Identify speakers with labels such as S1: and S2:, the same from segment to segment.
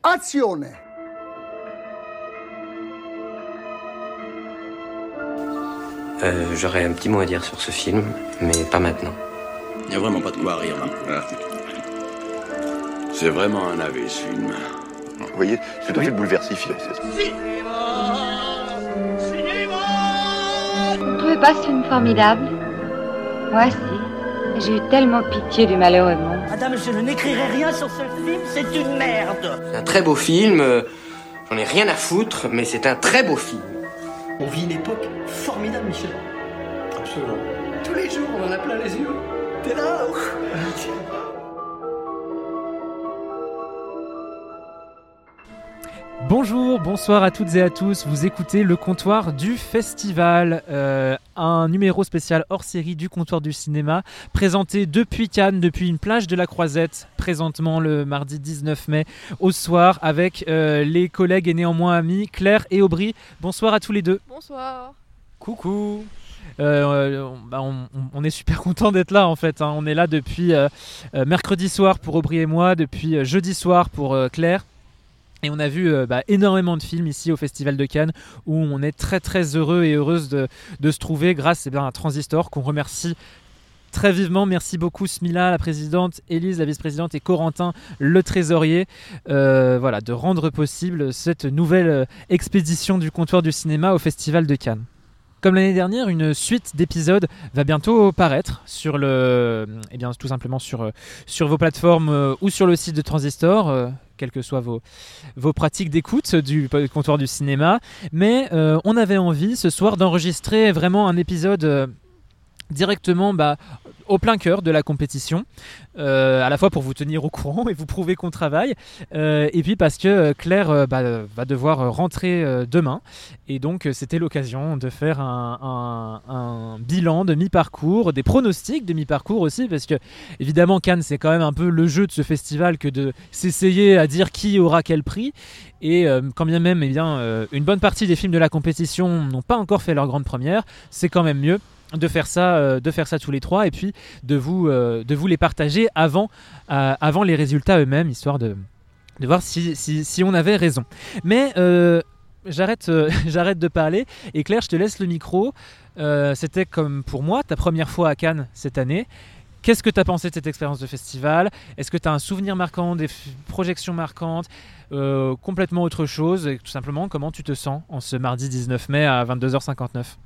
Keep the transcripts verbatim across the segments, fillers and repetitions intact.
S1: Azione!
S2: Euh, j'aurais un petit mot à dire sur ce film, mais pas maintenant.
S3: Il n'y a vraiment pas de quoi rire, hein. Voilà. C'est vraiment un navet, ce film.
S4: Vous voyez, c'est tout à fait bouleversif.
S5: Vous ne trouvez pas ce film formidable? Moi, si. J'ai eu tellement pitié du malheureux monde.
S6: Madame, je n'écrirai rien sur ce film, c'est une merde.
S2: C'est un très beau film, euh, j'en ai rien à foutre, mais c'est un très beau film.
S7: On vit une époque formidable, Michel. Absolument. Tous les jours, on en a plein les yeux. T'es là, ouf.
S8: Bonjour, bonsoir à toutes et à tous, vous écoutez le comptoir du festival, euh, un numéro spécial hors série du comptoir du cinéma, présenté depuis Cannes, depuis une plage de la Croisette, présentement le mardi dix-neuf mai au soir, avec euh, les collègues et néanmoins amis Claire et Aubry. Bonsoir à tous les deux.
S9: Bonsoir.
S8: Coucou. Euh, on, bah on, on est super content d'être là en fait, hein. On est là depuis euh, euh, mercredi soir pour Aubry et moi, depuis euh, jeudi soir pour euh, Claire. Et on a vu euh, bah, énormément de films ici au Festival de Cannes où on est très très heureux et heureuse de, de se trouver grâce eh bien, à Transistor qu'on remercie très vivement. Merci beaucoup Smila, la présidente, Élise, la vice-présidente et Corentin, le trésorier, euh, voilà, de rendre possible cette nouvelle euh, expédition du comptoir du cinéma au Festival de Cannes. Comme l'année dernière, une suite d'épisodes va bientôt paraître sur le, eh bien, tout simplement sur, sur vos plateformes euh, ou sur le site de Transistor, euh, quelles que soient vos, vos pratiques d'écoute du comptoir du cinéma. Mais euh, on avait envie ce soir d'enregistrer vraiment un épisode euh, directement bah, au plein cœur de la compétition, euh, à la fois pour vous tenir au courant et vous prouver qu'on travaille, euh, et puis parce que Claire euh, bah, va devoir rentrer euh, demain, et donc euh, c'était l'occasion de faire un, un, un bilan de mi-parcours, des pronostics de mi-parcours aussi, parce que évidemment Cannes c'est quand même un peu le jeu de ce festival que de s'essayer à dire qui aura quel prix, et euh, quand bien même eh bien, euh, une bonne partie des films de la compétition n'ont pas encore fait leur grande première, c'est quand même mieux de faire ça euh, de faire ça tous les trois et puis de vous euh, de vous les partager avant euh, avant les résultats eux-mêmes, histoire de de voir si si, si on avait raison. Mais euh, j'arrête euh, j'arrête de parler et Claire, je te laisse le micro. Euh, c'était comme pour moi ta première fois à Cannes cette année. Qu'est-ce que tu as pensé de cette expérience de festival? Est-ce que tu as un souvenir marquant, des f- projections marquantes, euh, complètement autre chose, et tout simplement comment tu te sens en ce mardi dix-neuf mai à vingt-deux heures cinquante-neuf?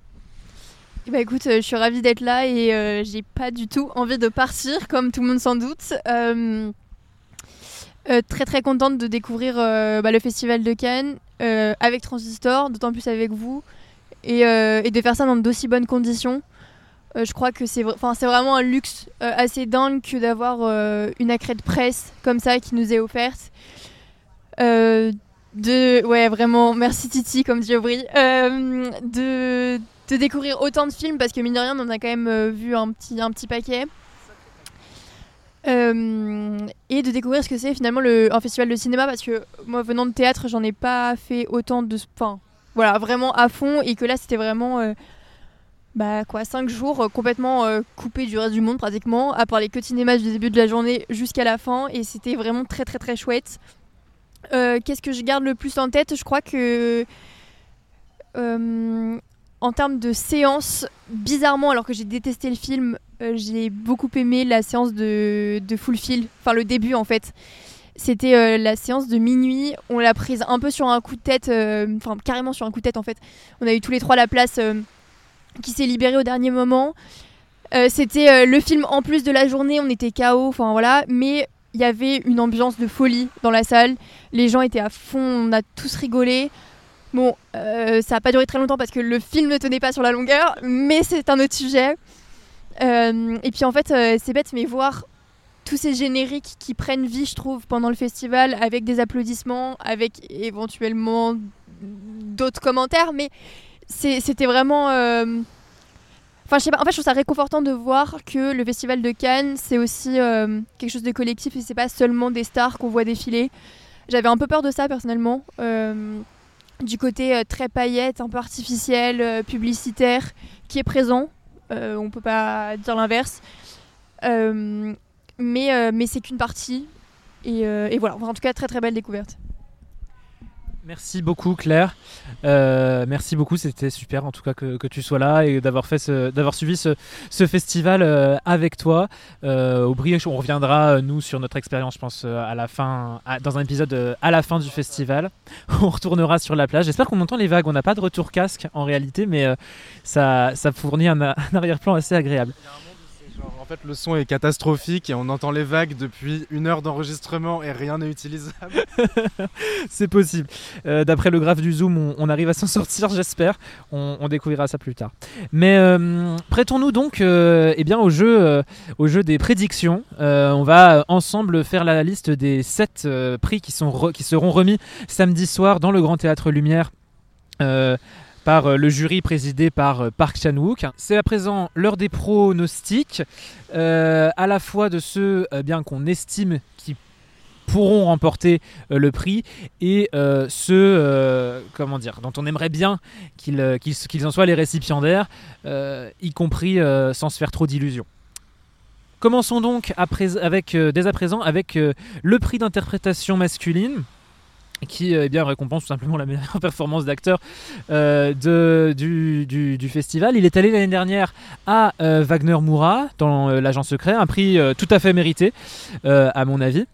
S9: Bah écoute, euh, je suis ravie d'être là et euh, j'ai pas du tout envie de partir, comme tout le monde sans doute. Euh, euh, très très contente de découvrir euh, bah, le Festival de Cannes euh, avec Transistor, d'autant plus avec vous, et, euh, et de faire ça dans d'aussi bonnes conditions. Euh, je crois que c'est, vra- c'est vraiment un luxe euh, assez dingue que d'avoir euh, une accrète de presse comme ça qui nous est offerte. Euh, de, ouais, vraiment, merci Titi, comme dit Aubry. Euh, de... de découvrir autant de films, parce que mine de rien on en a quand même euh, vu un petit, un petit paquet, euh, et de découvrir ce que c'est finalement le, un festival de cinéma, parce que moi venant de théâtre j'en ai pas fait autant de, enfin voilà, vraiment à fond, et que là c'était vraiment euh, bah quoi, cinq jours euh, complètement euh, coupés du reste du monde pratiquement, à parler que de cinéma du début de la journée jusqu'à la fin, et c'était vraiment très très très chouette. Euh, qu'est-ce que je garde le plus en tête? Je crois que euh, en termes de séance, bizarrement, alors que j'ai détesté le film, euh, j'ai beaucoup aimé la séance de, de Full Feel, enfin le début en fait. C'était euh, la séance de minuit, on l'a prise un peu sur un coup de tête, enfin euh, carrément sur un coup de tête en fait. On a eu tous les trois la place euh, qui s'est libérée au dernier moment. Euh, c'était euh, le film en plus de la journée, on était K O, enfin voilà, mais il y avait une ambiance de folie dans la salle. Les gens étaient à fond, on a tous rigolé. Bon, euh, ça n'a pas duré très longtemps parce que le film ne tenait pas sur la longueur, mais c'est un autre sujet. Euh, et puis en fait, euh, c'est bête, mais voir tous ces génériques qui prennent vie, je trouve, pendant le festival, avec des applaudissements, avec éventuellement d'autres commentaires, mais c'est, c'était vraiment... Euh... Enfin, je sais pas, en fait, je trouve ça réconfortant de voir que le Festival de Cannes, c'est aussi euh, quelque chose de collectif, et c'est pas seulement des stars qu'on voit défiler. J'avais un peu peur de ça, personnellement. Euh... du côté euh, très paillette, un peu artificiel, euh, publicitaire, qui est présent. Euh, on ne peut pas dire l'inverse. Euh, mais, euh, mais c'est qu'une partie. Et, euh, et voilà, en tout cas, très très belle découverte.
S8: Merci beaucoup Claire, euh, merci beaucoup, c'était super en tout cas que, que tu sois là et d'avoir, fait ce, d'avoir suivi ce, ce festival euh, avec toi. Euh, Aubry, on reviendra nous sur notre expérience je pense à la fin, à, dans un épisode euh, à la fin du festival. On retournera sur la plage, j'espère qu'on entend les vagues, on n'a pas de retour casque en réalité mais euh, ça, ça fournit un, un arrière-plan assez agréable.
S1: Genre, en fait le son est catastrophique et on entend les vagues depuis une heure d'enregistrement et rien n'est utilisable.
S8: C'est possible. Euh, d'après le graphe du Zoom, on, on arrive à s'en sortir, j'espère. On, on découvrira ça plus tard. Mais euh, prêtons-nous donc euh, eh bien, au, jeu, euh, au jeu des prédictions. Euh, on va ensemble faire la liste des sept euh, prix qui, sont re- qui seront remis samedi soir dans le Grand Théâtre Lumière. Euh, par le jury présidé par Park Chan-wook. C'est à présent l'heure des pronostics, euh, à la fois de ceux eh bien, qu'on estime qui pourront remporter euh, le prix et euh, ceux euh, comment dire, dont on aimerait bien qu'ils, qu'ils, qu'ils en soient les récipiendaires, euh, y compris euh, sans se faire trop d'illusions. Commençons donc après, avec, euh, dès à présent avec euh, le prix d'interprétation masculine, qui eh bien, récompense tout simplement la meilleure performance d'acteur euh, de, du, du, du festival. Il est allé l'année dernière à euh, Wagner Moura dans euh, L'Agent Secret, un prix euh, tout à fait mérité euh, à mon avis.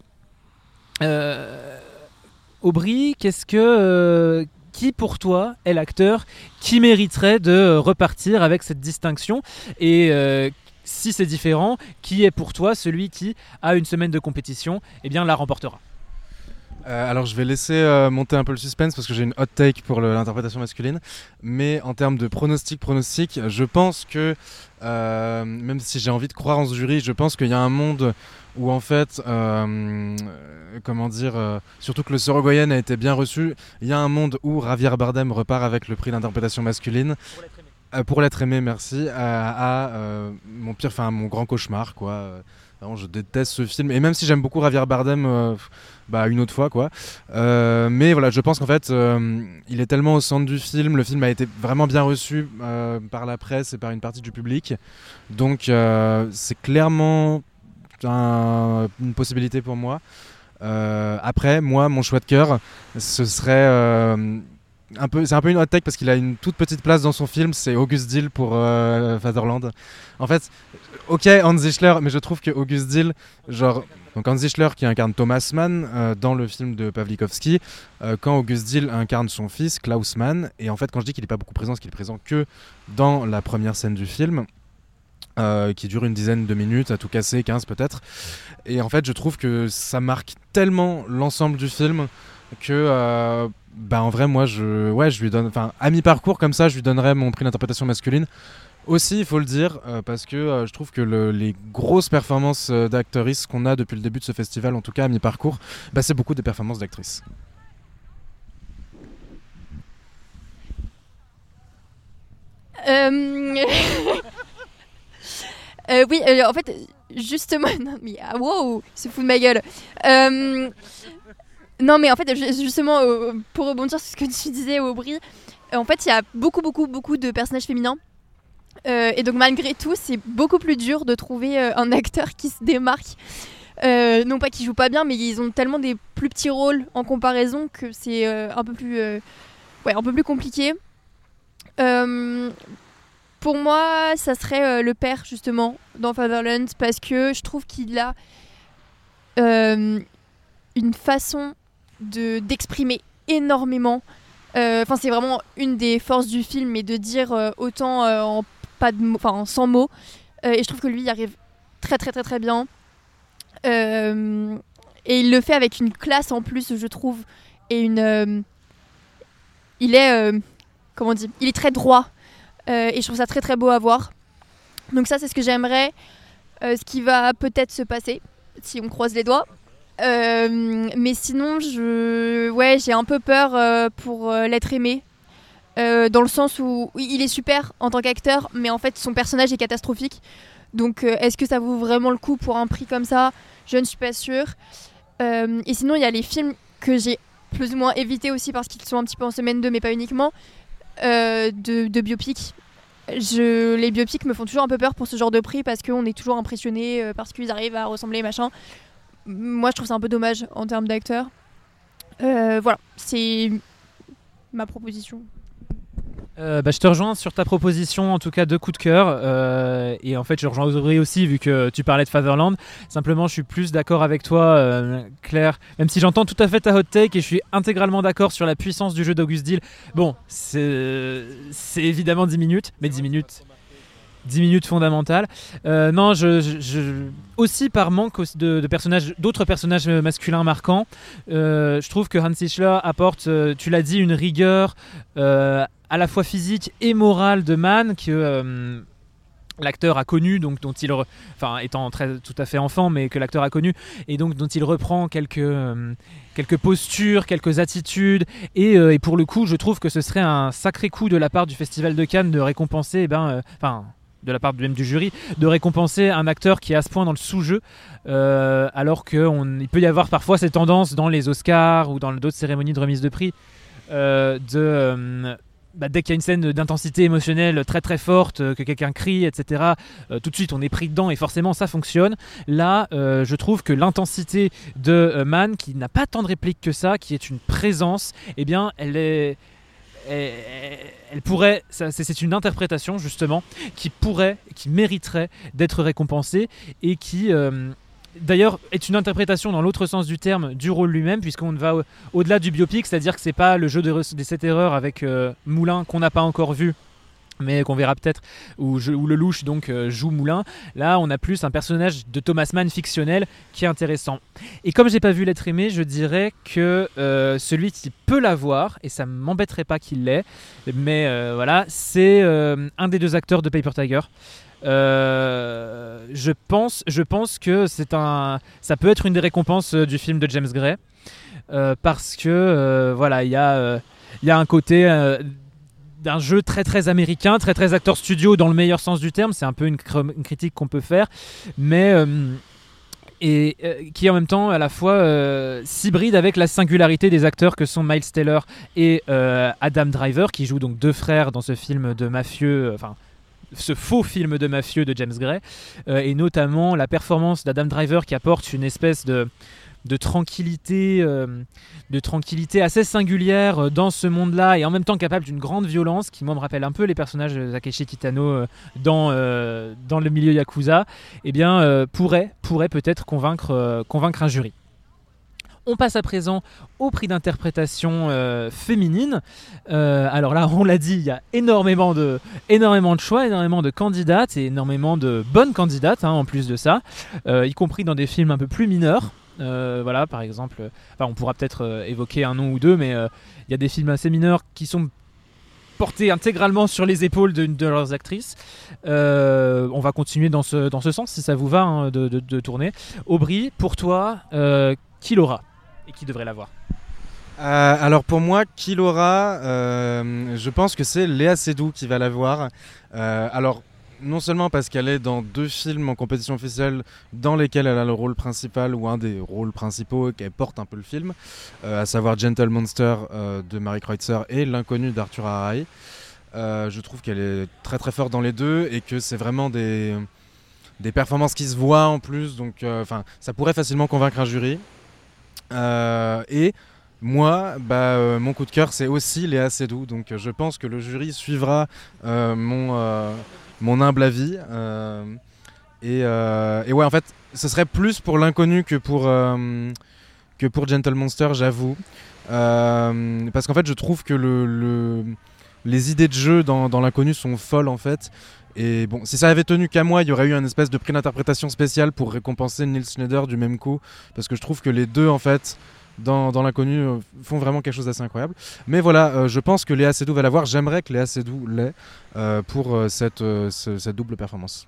S8: Euh, Aubry, qu'est-ce que, euh, qui pour toi est l'acteur qui mériterait de repartir avec cette distinction et euh, si c'est différent, qui est pour toi celui qui, à une semaine de compétition, eh bien, la remportera?
S1: Euh, alors je vais laisser euh, monter un peu le suspense parce que j'ai une hot take pour le, l'interprétation masculine, mais en termes de pronostic, pronostic, je pense que euh, même si j'ai envie de croire en ce jury, je pense qu'il y a un monde où en fait, euh, comment dire, euh, surtout que le Sorogoyen a été bien reçu, il y a un monde où Javier Bardem repart avec le prix d'interprétation masculine. Pour l'être aimé, euh, pour l'être aimé merci, euh, à euh, mon pire, enfin mon grand cauchemar quoi. Euh, Vraiment, je déteste ce film et même si j'aime beaucoup Javier Bardem, euh, bah une autre fois quoi. Euh, mais voilà, je pense qu'en fait, euh, il est tellement au centre du film. Le film a été vraiment bien reçu euh, par la presse et par une partie du public. Donc euh, c'est clairement un, une possibilité pour moi. Euh, après, moi, mon choix de cœur, ce serait euh, un peu, c'est un peu une hot take parce qu'il a une toute petite place dans son film. C'est August Diehl pour euh, Fatherland. En fait. Ok, Hans Zischler, mais je trouve que August Diehl, genre, donc Hans Zischler qui incarne Thomas Mann euh, dans le film de Pawlikowski, euh, quand August Diehl incarne son fils Klaus Mann, et en fait quand je dis qu'il n'est pas beaucoup présent, c'est qu'il est présent que dans la première scène du film, euh, qui dure une dizaine de minutes, à tout casser, quinze peut-être, et en fait je trouve que ça marque tellement l'ensemble du film que... Euh, bah en vrai moi je, ouais, je lui donne, enfin à mi-parcours comme ça je lui donnerais mon prix d'interprétation masculine. Aussi, il faut le dire, euh, parce que euh, je trouve que le, les grosses performances euh, d'actrices qu'on a depuis le début de ce festival, en tout cas à mi-parcours, bah, c'est beaucoup des performances d'actrices.
S9: Euh... euh, oui, euh, en fait, justement... Non, mais ah, wow, il se fout de ma gueule. Euh... Non, mais en fait, justement, euh, pour rebondir sur ce que tu disais, Aubry, euh, en fait, il y a beaucoup, beaucoup, beaucoup de personnages féminins. Euh, et donc malgré tout, c'est beaucoup plus dur de trouver euh, un acteur qui se démarque. Euh, non pas qu'ils jouent pas bien, mais ils ont tellement des plus petits rôles en comparaison que c'est euh, un peu plus, euh, ouais, un peu plus compliqué. Euh, pour moi, ça serait euh, le père justement dans Fatherland parce que je trouve qu'il a euh, une façon de d'exprimer énormément. Enfin, euh, c'est vraiment une des forces du film, et de dire euh, autant euh, en pas de mots, enfin sans mots. Euh, et je trouve que lui, il arrive très très très très bien. Euh, et il le fait avec une classe en plus, je trouve, et une. Euh, il est, euh, comment on dit, il est très droit. Euh, et je trouve ça très très beau à voir. Donc ça, c'est ce que j'aimerais. Euh, ce qui va peut-être se passer si on croise les doigts. Euh, mais sinon, je, ouais, j'ai un peu peur euh, pour euh, l'être aimé. Euh, dans le sens où oui, il est super en tant qu'acteur, mais en fait son personnage est catastrophique. Donc euh, est-ce que ça vaut vraiment le coup pour un prix comme ça ? Je ne suis pas sûre. Euh, et sinon il y a les films que j'ai plus ou moins évités aussi parce qu'ils sont un petit peu en semaine deux, mais pas uniquement, euh, de, de biopics. Je, les biopics me font toujours un peu peur pour ce genre de prix parce qu'on est toujours impressionné, euh, parce qu'ils arrivent à ressembler machin. moi je trouve ça un peu dommage en termes d'acteur. Euh, voilà, c'est ma proposition.
S8: Euh, bah, je te rejoins sur ta proposition, en tout cas de coup de cœur. Euh, et en fait, je rejoins Audrey aussi, vu que tu parlais de Fatherland. Simplement, je suis plus d'accord avec toi, euh, Claire. Même si j'entends tout à fait ta hot take et je suis intégralement d'accord sur la puissance du jeu d'Auguste Deal. Bon, c'est, c'est évidemment dix minutes, mais dix minutes. dix minutes fondamentales. Euh, non, je, je, je, aussi par manque de, de personnages, d'autres personnages masculins marquants, euh, je trouve que Hans Ziegler apporte, euh, tu l'as dit, une rigueur euh, à la fois physique et morale de Mann que euh, l'acteur a connu, donc dont il, re... enfin étant très tout à fait enfant, mais que l'acteur a connu et donc dont il reprend quelques euh, quelques postures, quelques attitudes et, euh, et pour le coup, je trouve que ce serait un sacré coup de la part du Festival de Cannes de récompenser, eh ben, enfin. Euh, de la part même du jury, de récompenser un acteur qui est à ce point dans le sous-jeu, euh, alors qu'il peut y avoir parfois ces tendances dans les Oscars ou dans d'autres cérémonies de remise de prix, euh, de, euh, bah, dès qu'il y a une scène d'intensité émotionnelle très très forte, euh, que quelqu'un crie, et cetera, euh, tout de suite on est pris dedans et forcément ça fonctionne. Là, euh, je trouve que l'intensité de euh, Mann, qui n'a pas tant de répliques que ça, qui est une présence, eh bien elle est... Elle, elle pourrait, ça, c'est, c'est une interprétation justement qui pourrait, qui mériterait d'être récompensée et qui euh, d'ailleurs est une interprétation dans l'autre sens du terme du rôle lui-même, puisqu'on va au- au-delà du biopic, c'est-à-dire que c'est pas le jeu de, des sept erreurs avec euh, Moulin qu'on n'a pas encore vu, mais qu'on verra peut-être, où, je, où le louche donc euh, joue Moulin. Là on a plus un personnage de Thomas Mann fictionnel qui est intéressant. Et comme j'ai pas vu L'être aimé, je dirais que euh, celui qui peut l'avoir, et ça m'embêterait pas qu'il l'ait, mais euh, voilà, c'est euh, un des deux acteurs de Paper Tiger. Euh, je pense, je pense que c'est un, ça peut être une des récompenses euh, du film de James Gray, euh, parce que euh, voilà, il y a, euh, il y a un côté euh, d'un jeu très très américain, très très acteur studio dans le meilleur sens du terme. C'est un peu une, cr- une critique qu'on peut faire, mais euh, et euh, qui en même temps à la fois euh, s'hybride avec la singularité des acteurs que sont Miles Teller et euh, Adam Driver, qui jouent donc deux frères dans ce film de mafieux, enfin ce faux film de mafieux de James Gray, euh, et notamment la performance d'Adam Driver qui apporte une espèce de de tranquillité, euh, de tranquillité assez singulière dans ce monde-là et en même temps capable d'une grande violence qui moi me rappelle un peu les personnages de Takeshi Kitano euh, dans, euh, dans le milieu Yakuza, eh bien euh, pourrait, pourrait peut-être convaincre, euh, convaincre un jury. On passe à présent au prix d'interprétation euh, féminine. Euh, alors là, on l'a dit, il y a énormément de, énormément de choix, énormément de candidates et énormément de bonnes candidates hein, en plus de ça, euh, y compris dans des films un peu plus mineurs. Euh, voilà, par exemple, euh, enfin, on pourra peut-être euh, évoquer un nom ou deux, mais il euh, y a des films assez mineurs qui sont portés intégralement sur les épaules de, de leurs actrices. Euh, on va continuer dans ce, dans ce sens, si ça vous va, hein, de, de, de tourner. Aubry, pour toi, euh, qui l'aura et qui devrait l'avoir?
S1: Euh, alors pour moi, qui l'aura, euh, je pense que c'est Léa Seydoux qui va l'avoir. Euh, alors non seulement parce qu'elle est dans deux films en compétition officielle dans lesquels elle a le rôle principal ou un des rôles principaux, qu'elle porte un peu le film, euh, à savoir Gentle Monster euh, de Mary Kreutzer et L'inconnu d'Arthur Harari. Euh, je trouve qu'elle est très très forte dans les deux et que c'est vraiment des, des performances qui se voient en plus, donc euh, ça pourrait facilement convaincre un jury. Euh, et moi, bah, euh, mon coup de cœur c'est aussi Léa Seydoux, donc euh, je pense que le jury suivra euh, mon... Euh, mon humble avis euh, et, euh, et ouais en fait ce serait plus pour L'inconnu que pour, euh, que pour Gentle Monster, j'avoue, euh, parce qu'en fait je trouve que le, le, les idées de jeu dans, dans L'inconnu sont folles en fait, et bon, si ça avait tenu qu'à moi, il y aurait eu un espèce de prix d'interprétation spécial pour récompenser Nils Schneider du même coup, parce que je trouve que les deux en fait Dans, dans L'inconnu euh, font vraiment quelque chose d'assez incroyable. Mais voilà, euh, je pense que Léa Seydoux va l'avoir. J'aimerais que Léa Seydoux l'ait euh, pour euh, cette, euh, ce, cette double performance.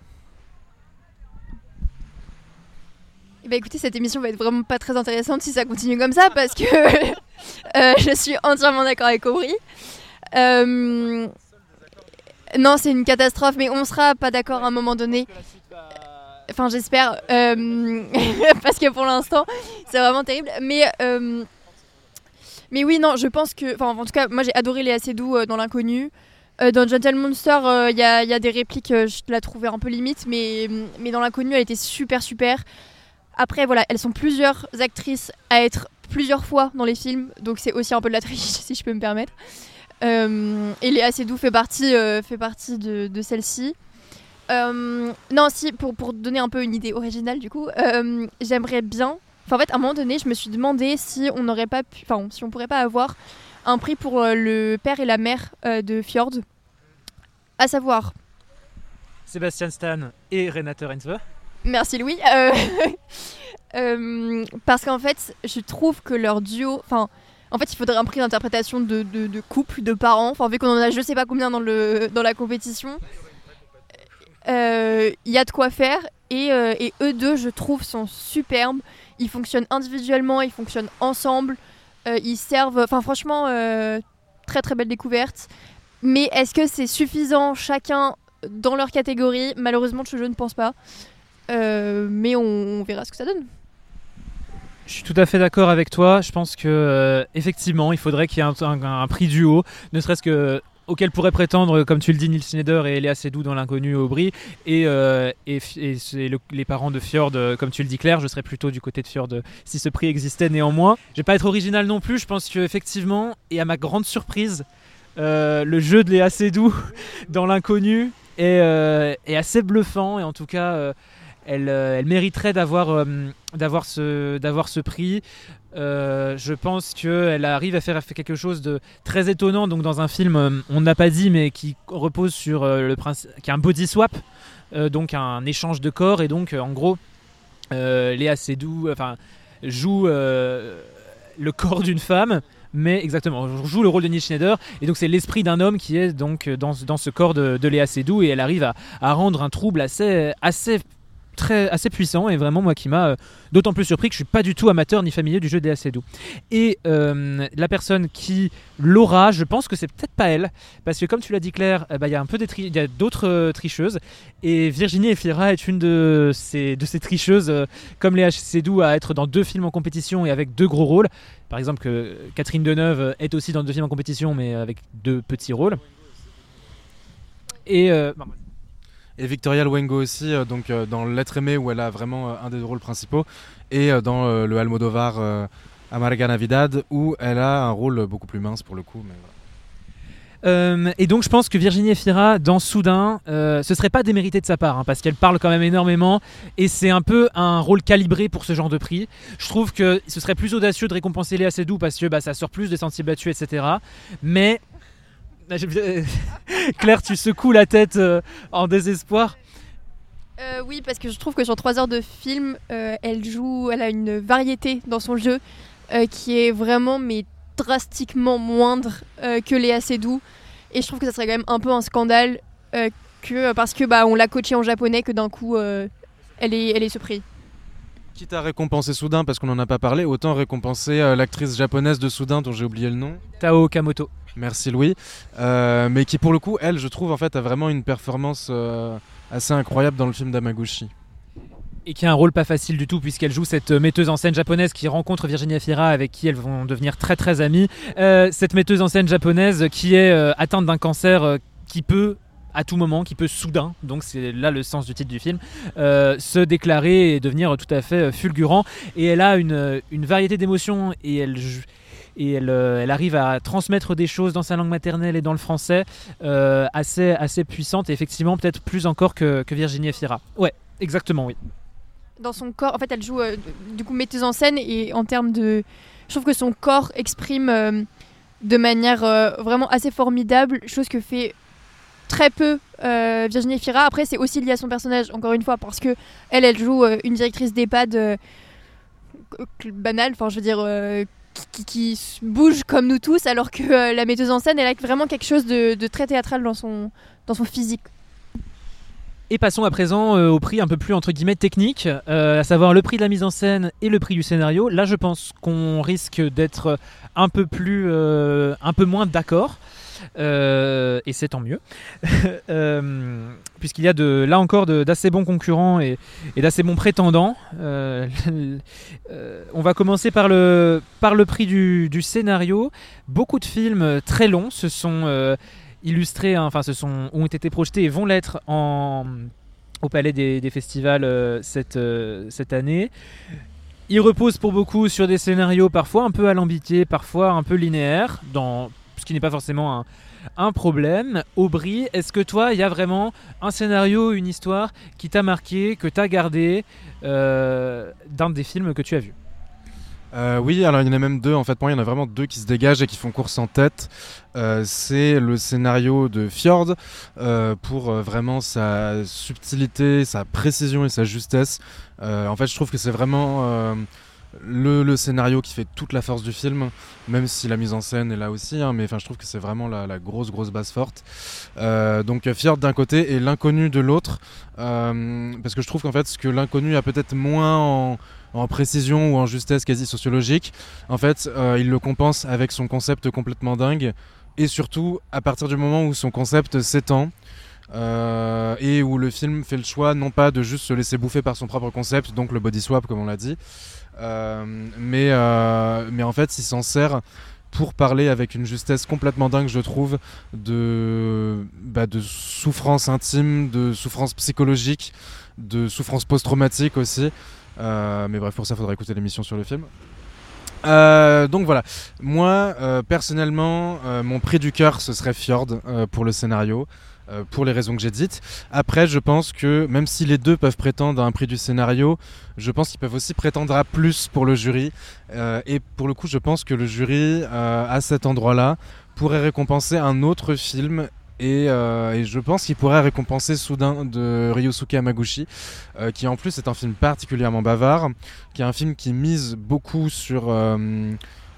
S9: Eh ben écoutez, cette émission va être vraiment pas très intéressante si ça continue comme ça, parce que euh, je suis entièrement d'accord avec Aubry. Euh... Non, c'est une catastrophe, mais on sera pas d'accord à un moment donné. Enfin, j'espère, euh, parce que pour l'instant, c'est vraiment terrible. Mais, euh, mais oui, non, je pense que... Enfin, en tout cas, moi, j'ai adoré Léa Seydoux euh, dans L'inconnu. Euh, dans Gentle Monster, il euh, y, y a des répliques, euh, je la trouvais un peu limite. Mais, mais dans L'inconnu, elle était super, super. Après, voilà, elles sont plusieurs actrices à être plusieurs fois dans les films, donc c'est aussi un peu de la triche, si je peux me permettre. Euh, et Léa Seydoux fait partie, euh, fait partie de, de celle-ci. Euh, non, si, pour, pour donner un peu une idée originale, du coup, euh, j'aimerais bien... Enfin, en fait, à un moment donné, je me suis demandé si on n'aurait pas pu... Enfin, si on pourrait pas avoir un prix pour euh, le père et la mère euh, de Fjord. À savoir...
S8: Sebastian Stan et Renate Reinsve.
S9: Merci Louis. Euh... euh, parce qu'en fait, je trouve que leur duo... Enfin, en fait, il faudrait un prix d'interprétation de, de, de couple, de parents. Enfin, vu qu'on en a je sais pas combien dans, le, dans la compétition, il euh, y a de quoi faire. Et, euh, et eux deux, je trouve, sont superbes. Ils fonctionnent individuellement, ils fonctionnent ensemble. Euh, ils servent... Enfin, franchement, euh, très très belle découverte. Mais est-ce que c'est suffisant chacun dans leur catégorie? Malheureusement, je ne pense pas. Euh, mais on, on verra ce que ça donne.
S8: Je suis tout à fait d'accord avec toi. Je pense que euh, effectivement, il faudrait qu'il y ait un, un, un prix duo, ne serait-ce que auquel pourraient prétendre, comme tu le dis, Nils Schneider et Léa Seydoux dans L'Inconnu Aubry, et, euh, et, et, et le, les parents de Fjord, euh, comme tu le dis Claire. Je serais plutôt du côté de Fjord euh, si ce prix existait néanmoins. Je vais pas être original non plus. Je pense qu'effectivement, et à ma grande surprise, euh, le jeu de Léa Seydoux dans L'Inconnu est, euh, est assez bluffant, et en tout cas... Euh, Elle, euh, elle mériterait d'avoir, euh, d'avoir, ce, d'avoir ce prix. Euh, je pense qu'elle arrive à faire, à faire quelque chose de très étonnant. Donc dans un film, euh, on n'a pas dit, mais qui repose sur euh, le principe, qui est un body swap, euh, donc un échange de corps. Et donc, euh, en gros, euh, Léa Seydoux enfin, joue euh, le corps d'une femme. Mais exactement, joue le rôle de Nils Schneider, et donc c'est l'esprit d'un homme qui est donc dans, dans ce corps de, de Léa Seydoux, et elle arrive à, à rendre un trouble assez, assez Très, assez puissant, et vraiment moi qui m'a euh, d'autant plus surpris que je suis pas du tout amateur ni familier du jeu de Léa Seydoux. Et euh, la personne qui l'aura, je pense que c'est peut-être pas elle, parce que comme tu l'as dit Claire, il euh, bah, y a un peu des tri- y a d'autres euh, tricheuses, et Virginie Efira est une de ces, de ces tricheuses, euh, comme Léa Seydoux, à être dans deux films en compétition et avec deux gros rôles. Par exemple, que Catherine Deneuve est aussi dans deux films en compétition, mais avec deux petits rôles. Et euh, bah,
S1: Et Victoria Luengo aussi, euh, donc euh, dans L'être aimé, où elle a vraiment euh, un des rôles principaux, et euh, dans euh, le Almodovar euh, Amarga Navidad, où elle a un rôle beaucoup plus mince pour le coup. Mais voilà.
S8: Euh, et donc je pense que Virginie Efira dans Soudain, euh, ce serait pas démérité de sa part, hein, parce qu'elle parle quand même énormément, et c'est un peu un rôle calibré pour ce genre de prix. Je trouve que ce serait plus audacieux de récompenser Léa Seydoux, parce que bah, ça sort plus des sentiers battus, et cetera. Mais Claire, tu secoues la tête euh, en désespoir.
S9: Euh, oui, parce que je trouve que sur trois heures de film, euh, elle joue, elle a une variété dans son jeu euh, qui est vraiment mais drastiquement moindre euh, que Léa Seydoux. Et je trouve que ça serait quand même un peu un scandale euh, que parce que bah on l'a coachée en japonais que d'un coup euh, elle est elle est ce prix.
S1: Quitte à récompenser Soudain, parce qu'on n'en a pas parlé, autant récompenser euh, l'actrice japonaise de Soudain dont j'ai oublié le nom.
S8: Tao Okamoto.
S1: Merci Louis. Euh, mais qui pour le coup, elle, je trouve en fait a vraiment une performance euh, assez incroyable dans le film d'Hamaguchi.
S8: Et qui a un rôle pas facile du tout, puisqu'elle joue cette metteuse en scène japonaise qui rencontre Virginie Efira, avec qui elles vont devenir très très amies. Euh, cette metteuse en scène japonaise qui est euh, atteinte d'un cancer euh, qui peut à tout moment, qui peut soudain, donc c'est là le sens du titre du film, euh, se déclarer et devenir tout à fait fulgurant. Et elle a une, une variété d'émotions, et elle et elle, euh, elle arrive à transmettre des choses dans sa langue maternelle et dans le français euh, assez, assez puissantes, et effectivement peut-être plus encore que, que Virginie Efira. Ouais, exactement, oui.
S9: Dans son corps, en fait elle joue euh, du coup metteuse en scène, et en termes de... Je trouve que son corps exprime euh, de manière euh, vraiment assez formidable, chose que fait très peu euh, Virginie Efira. Après c'est aussi lié à son personnage, encore une fois, parce que elle, elle joue euh, une directrice d'EHPAD euh, banale, enfin je veux dire... Euh, Qui, qui bouge comme nous tous, alors que euh, la metteuse en scène, elle a vraiment quelque chose de, de très théâtral dans son, dans son physique.
S8: Et passons à présent euh, au prix un peu plus entre guillemets technique, euh, à savoir le prix de la mise en scène et le prix du scénario. Là je pense qu'on risque d'être un peu plus, euh, un peu moins d'accord. Euh, et c'est tant mieux euh, puisqu'il y a de, là encore de, d'assez bons concurrents et, et d'assez bons prétendants. euh, euh, on va commencer par le, par le prix du, du scénario. Beaucoup de films très longs se sont euh, illustrés, hein, enfin se sont, ont été projetés et vont l'être en, au Palais des, des Festivals euh, cette, euh, cette année. Il repose pour beaucoup sur des scénarios parfois un peu alambiqués, parfois un peu linéaires, dans, ce qui n'est pas forcément un, un problème. Aubry, est-ce que toi, il y a vraiment un scénario, une histoire qui t'a marqué, que tu as gardé euh, d'un des films que tu as vus ?
S1: Euh, oui, alors il y en a même deux. En fait, pour moi, il y en a vraiment deux qui se dégagent et qui font course en tête. Euh, c'est le scénario de Fjord euh, pour euh, vraiment sa subtilité, sa précision et sa justesse. Euh, en fait, je trouve que c'est vraiment euh, le, le scénario qui fait toute la force du film, même si la mise en scène est là aussi. Hein, mais je trouve que c'est vraiment la, la grosse, grosse base forte. Euh, donc Fjord d'un côté et l'inconnu de l'autre. Euh, parce que je trouve qu'en fait, ce que l'inconnu a peut-être moins en... en précision ou en justesse quasi sociologique, en fait, euh, il le compense avec son concept complètement dingue, et surtout à partir du moment où son concept s'étend, euh, et où le film fait le choix non pas de juste se laisser bouffer par son propre concept, donc le body swap comme on l'a dit, euh, mais, euh, mais en fait il s'en sert pour parler avec une justesse complètement dingue, je trouve, de, bah, de souffrance intime, de souffrance psychologique, de souffrance post-traumatique aussi. Euh, mais bref, pour ça, il faudra écouter l'émission sur le film. Euh, donc voilà, moi, euh, personnellement, euh, mon prix du cœur, ce serait Fjord euh, pour le scénario, euh, pour les raisons que j'ai dites. Après, je pense que même si les deux peuvent prétendre à un prix du scénario, je pense qu'ils peuvent aussi prétendre à plus pour le jury. Euh, et pour le coup, je pense que le jury, euh, à cet endroit-là, pourrait récompenser un autre film. Et, euh, et je pense qu'il pourrait récompenser Soudain de Ryosuke Hamaguchi, euh, qui en plus est un film particulièrement bavard, qui est un film qui mise beaucoup sur euh,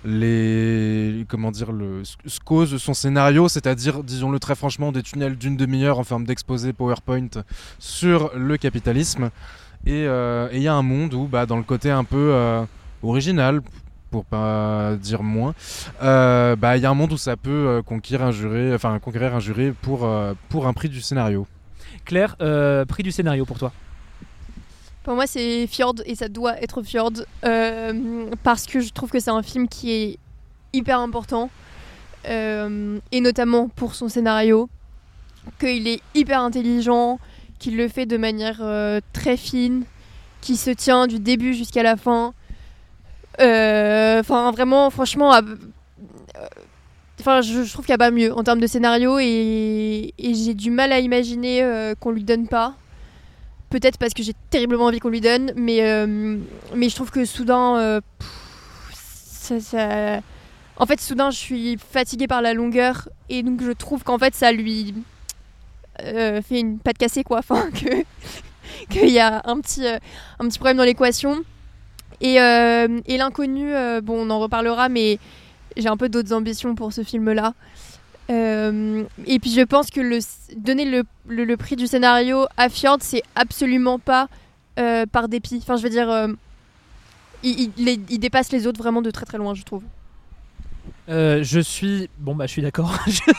S1: les, comment dire, le, ce cause son scénario, c'est-à-dire, disons-le très franchement, des tunnels d'une demi-heure en forme d'exposé PowerPoint sur le capitalisme. Et il euh, y a un monde où, bah, dans le côté un peu euh, original, pour pas dire moins, euh, bah, y a un monde où ça peut euh, conquérir un jury, enfin conquérir un jury pour, euh, pour un prix du scénario.
S8: Claire, euh, prix du scénario pour toi ?
S9: Pour moi, c'est Fjord et ça doit être Fjord euh, parce que je trouve que c'est un film qui est hyper important euh, et notamment pour son scénario, qu'il est hyper intelligent, qu'il le fait de manière euh, très fine, qui se tient du début jusqu'à la fin. Enfin, euh, vraiment, franchement, enfin, euh, je, je trouve qu'il n'y a pas mieux en termes de scénario et, et j'ai du mal à imaginer euh, qu'on lui donne pas. Peut-être parce que j'ai terriblement envie qu'on lui donne, mais, euh, mais je trouve que soudain, euh, pff, ça, ça... en fait, soudain, je suis fatiguée par la longueur et donc je trouve qu'en fait, ça lui euh, fait une patte cassée, quoi. Enfin, que qu'il y a un petit, euh, un petit problème dans l'équation. Et, euh, et l'inconnu, euh, bon, on en reparlera, mais j'ai un peu d'autres ambitions pour ce film-là. Euh, et puis je pense que le, donner le, le, le prix du scénario à Fjord, c'est absolument pas euh, par dépit. Enfin, je veux dire, euh, il, il, il dépasse les autres vraiment de très très loin, je trouve.
S8: Euh, je suis... Bon, bah, je suis d'accord.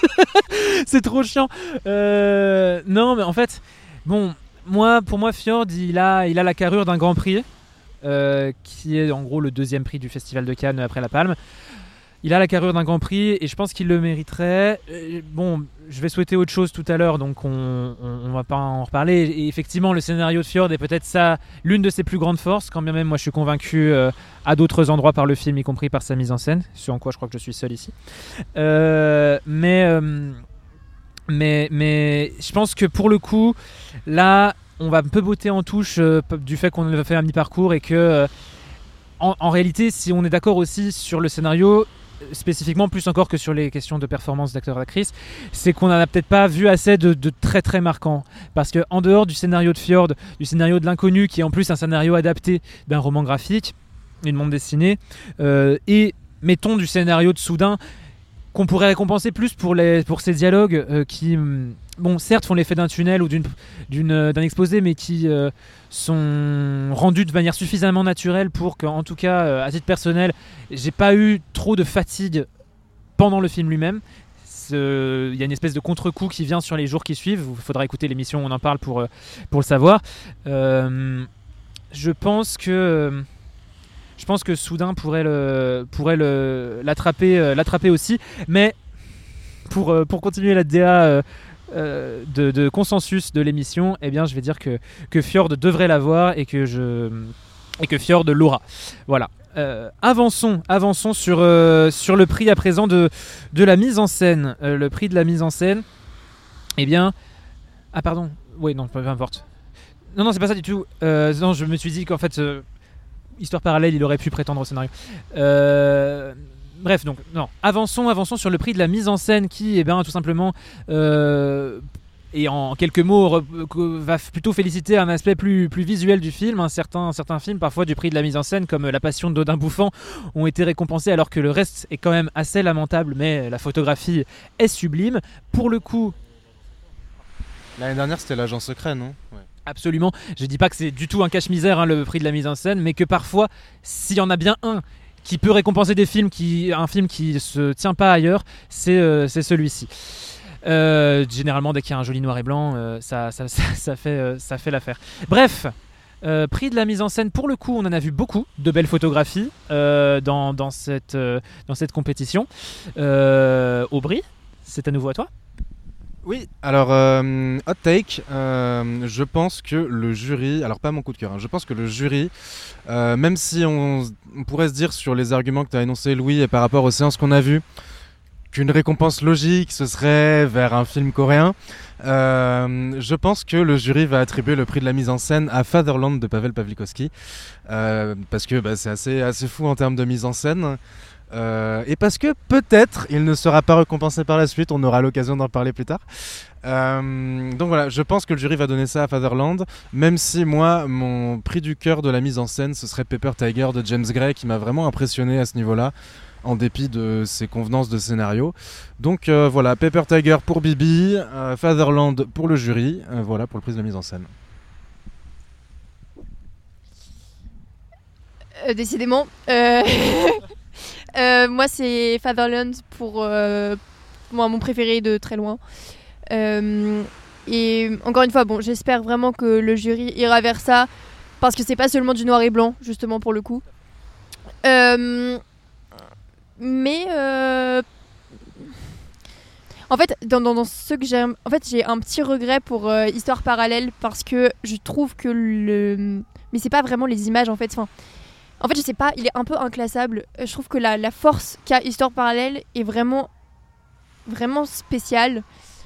S8: C'est trop chiant. Euh, non, mais en fait, bon, moi, pour moi, Fjord, il a, il a la carrure d'un Grand Prix. Euh, qui est en gros le deuxième prix du Festival de Cannes après la Palme. Il a la carrure d'un Grand Prix et je pense qu'il le mériterait. Euh, bon, je vais souhaiter autre chose tout à l'heure, donc on, on, on va pas en reparler. Et effectivement, le scénario de Fjord est peut-être ça, l'une de ses plus grandes forces, quand bien même moi je suis convaincu euh, à d'autres endroits par le film, y compris par sa mise en scène, ce en quoi je crois que je suis seul ici. Euh, mais, euh, mais, mais je pense que pour le coup, là... on va un peu botter en touche euh, du fait qu'on a fait un mi-parcours et que euh, en, en réalité, si on est d'accord aussi sur le scénario, spécifiquement plus encore que sur les questions de performance d'acteurs et d'actrices, c'est qu'on n'en a peut-être pas vu assez de, de très très marquants. Parce qu'en dehors du scénario de Fjord, du scénario de l'inconnu, qui est en plus un scénario adapté d'un roman graphique, une bande dessinée, euh, et mettons du scénario de Soudain, qu'on pourrait récompenser plus pour, les, pour ces dialogues euh, qui... bon, certes, font l'effet d'un tunnel ou d'une, d'une, d'un exposé, mais qui euh, sont rendus de manière suffisamment naturelle pour qu'en tout cas, euh, à titre personnel, j'ai pas eu trop de fatigue pendant le film lui-même. Il y a une espèce de contre-coup qui vient sur les jours qui suivent. Il faudra écouter l'émission, on en parle pour, euh, pour le savoir. Euh, je pense que... Je pense que Soudain pourrait, le, pourrait le, l'attraper, euh, l'attraper aussi. Mais pour, euh, pour continuer la D A... Euh, euh, de, de consensus de l'émission, eh bien je vais dire que, que Fjord devrait l'avoir et que, je, et que Fjord l'aura. Voilà. Euh, avançons, avançons sur, euh, sur le prix à présent de, de la mise en scène. Euh, le prix de la mise en scène, eh bien... Ah pardon, oui non, peu importe. Non, non, c'est pas ça du tout. Euh, non, je me suis dit qu'en fait... Euh, Histoire parallèle, il aurait pu prétendre au scénario. Euh, bref, donc, non. Avançons, avançons sur le prix de la mise en scène qui, eh bien, tout simplement, euh, et en quelques mots, re- va plutôt féliciter un aspect plus, plus visuel du film. Hein. Certains, certains films, parfois, du prix de la mise en scène, comme La Passion de Dodin Bouffant, ont été récompensés alors que le reste est quand même assez lamentable, mais la photographie est sublime. Pour le coup...
S1: L'année dernière, c'était L'Agent Secret, non? Ouais.
S8: Absolument, je dis pas que c'est du tout un cache-misère hein, le prix de la mise en scène, mais que parfois, s'il y en a bien un qui peut récompenser des films, qui, un film qui se tient pas ailleurs, c'est, euh, c'est celui-ci. Euh, généralement, dès qu'il y a un joli noir et blanc, euh, ça, ça, ça, ça, fait, euh, ça fait l'affaire. Bref, euh, prix de la mise en scène, pour le coup, on en a vu beaucoup de belles photographies euh, dans, dans, cette, euh, dans cette compétition. Euh, Aubry, c'est à nouveau à toi.
S1: Oui, alors euh, hot take, euh, je pense que le jury, alors pas mon coup de cœur, hein, je pense que le jury, euh, même si on, on pourrait se dire sur les arguments que tu as énoncés Louis et par rapport aux séances qu'on a vues, qu'une récompense logique ce serait vers un film coréen, euh, je pense que le jury va attribuer le prix de la mise en scène à Fatherland de Paweł Pawlikowski, euh, parce que bah, c'est assez, assez fou en termes de mise en scène. Euh, et parce que peut-être il ne sera pas récompensé par la suite, on aura l'occasion d'en parler plus tard. Euh, donc voilà, je pense que le jury va donner ça à Fatherland, même si moi, mon prix du cœur de la mise en scène, ce serait Paper Tiger de James Gray, qui m'a vraiment impressionné à ce niveau-là, en dépit de ses convenances de scénario. Donc euh, voilà, Paper Tiger pour Bibi, euh, Fatherland pour le jury, euh, voilà pour le prix de la mise en scène.
S9: Euh, décidément. Euh... Euh, moi, c'est Fatherland pour euh, moi, mon préféré de très loin. Euh, et encore une fois, bon, j'espère vraiment que le jury ira vers ça parce que c'est pas seulement du noir et blanc, justement pour le coup. Euh, mais euh, en fait, dans, dans, dans ce que j'aime, en fait, j'ai un petit regret pour euh, Histoire parallèle parce que je trouve que le, mais c'est pas vraiment les images en fait. Enfin. En fait, je sais pas, il est un peu inclassable. Je trouve que la, la force qu'a Histoire parallèle est vraiment, vraiment spéciale.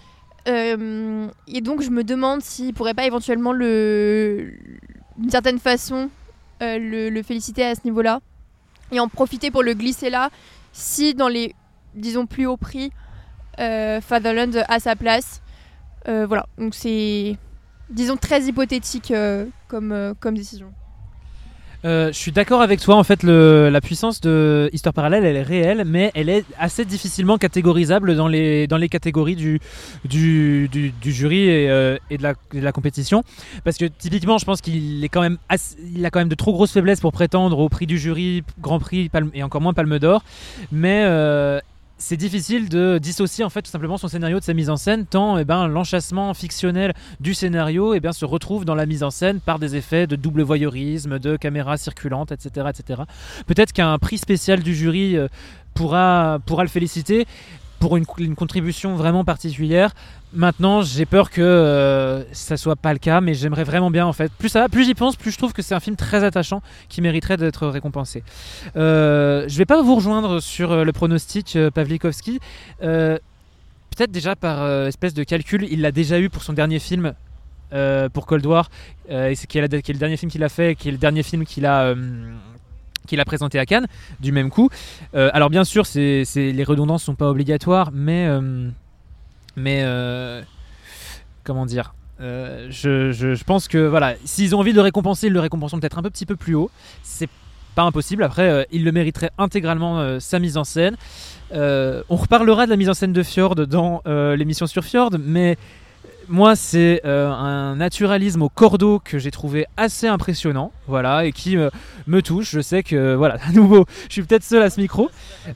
S9: Euh, et donc, je me demande s'il pourrait pas éventuellement, le, d'une certaine façon, euh, le, le féliciter à ce niveau-là. Et en profiter pour le glisser là, si dans les, disons, plus hauts prix, euh, Fatherland a sa place. Euh, voilà, donc c'est, disons, très hypothétique euh, comme, euh, comme décision.
S8: Euh, je suis d'accord avec toi, en fait le, la puissance de Histoire parallèle elle est réelle, mais elle est assez difficilement catégorisable dans les, dans les catégories du, du, du, du jury et, euh, et, de la, de la compétition, parce que typiquement je pense qu'il est quand même assez, il a quand même de trop grosses faiblesses pour prétendre au prix du jury, Grand Prix Palme, et encore moins Palme d'Or, mais euh, c'est difficile de dissocier en fait tout simplement son scénario de sa mise en scène, tant eh ben, l'enchâssement fictionnel du scénario eh ben, se retrouve dans la mise en scène par des effets de double voyeurisme, de caméra circulante, et cetera, et cetera. Peut-être qu'un prix spécial du jury euh, pourra, pourra le féliciter pour une, une contribution vraiment particulière. Maintenant, j'ai peur que euh, ça soit pas le cas, mais j'aimerais vraiment bien en fait. Plus ça va, plus j'y pense, plus je trouve que c'est un film très attachant qui mériterait d'être récompensé. Euh, je vais pas vous rejoindre sur euh, le pronostic euh, Pawlikowski. Euh, peut-être déjà par euh, espèce de calcul, il l'a déjà eu pour son dernier film, euh, pour Cold War, euh, et c'est, qui, est la, qui est le dernier film qu'il a fait, qui est le dernier film qu'il a. Euh, qu'il a présenté à Cannes, du même coup. Euh, alors bien sûr, c'est, c'est, les redondances sont pas obligatoires, mais euh, mais euh, comment dire, euh, je, je, je pense que voilà, s'ils ont envie de le récompenser, ils le récompenseront peut-être un peu, petit peu plus haut. C'est pas impossible. Après, euh, il le mériterait intégralement euh, sa mise en scène. Euh, on reparlera de la mise en scène de Fjord dans euh, l'émission sur Fjord, mais moi, c'est euh, un naturalisme au cordeau que j'ai trouvé assez impressionnant, voilà, et qui euh, me touche. Je sais que, voilà, à nouveau, je suis peut-être seul à ce micro.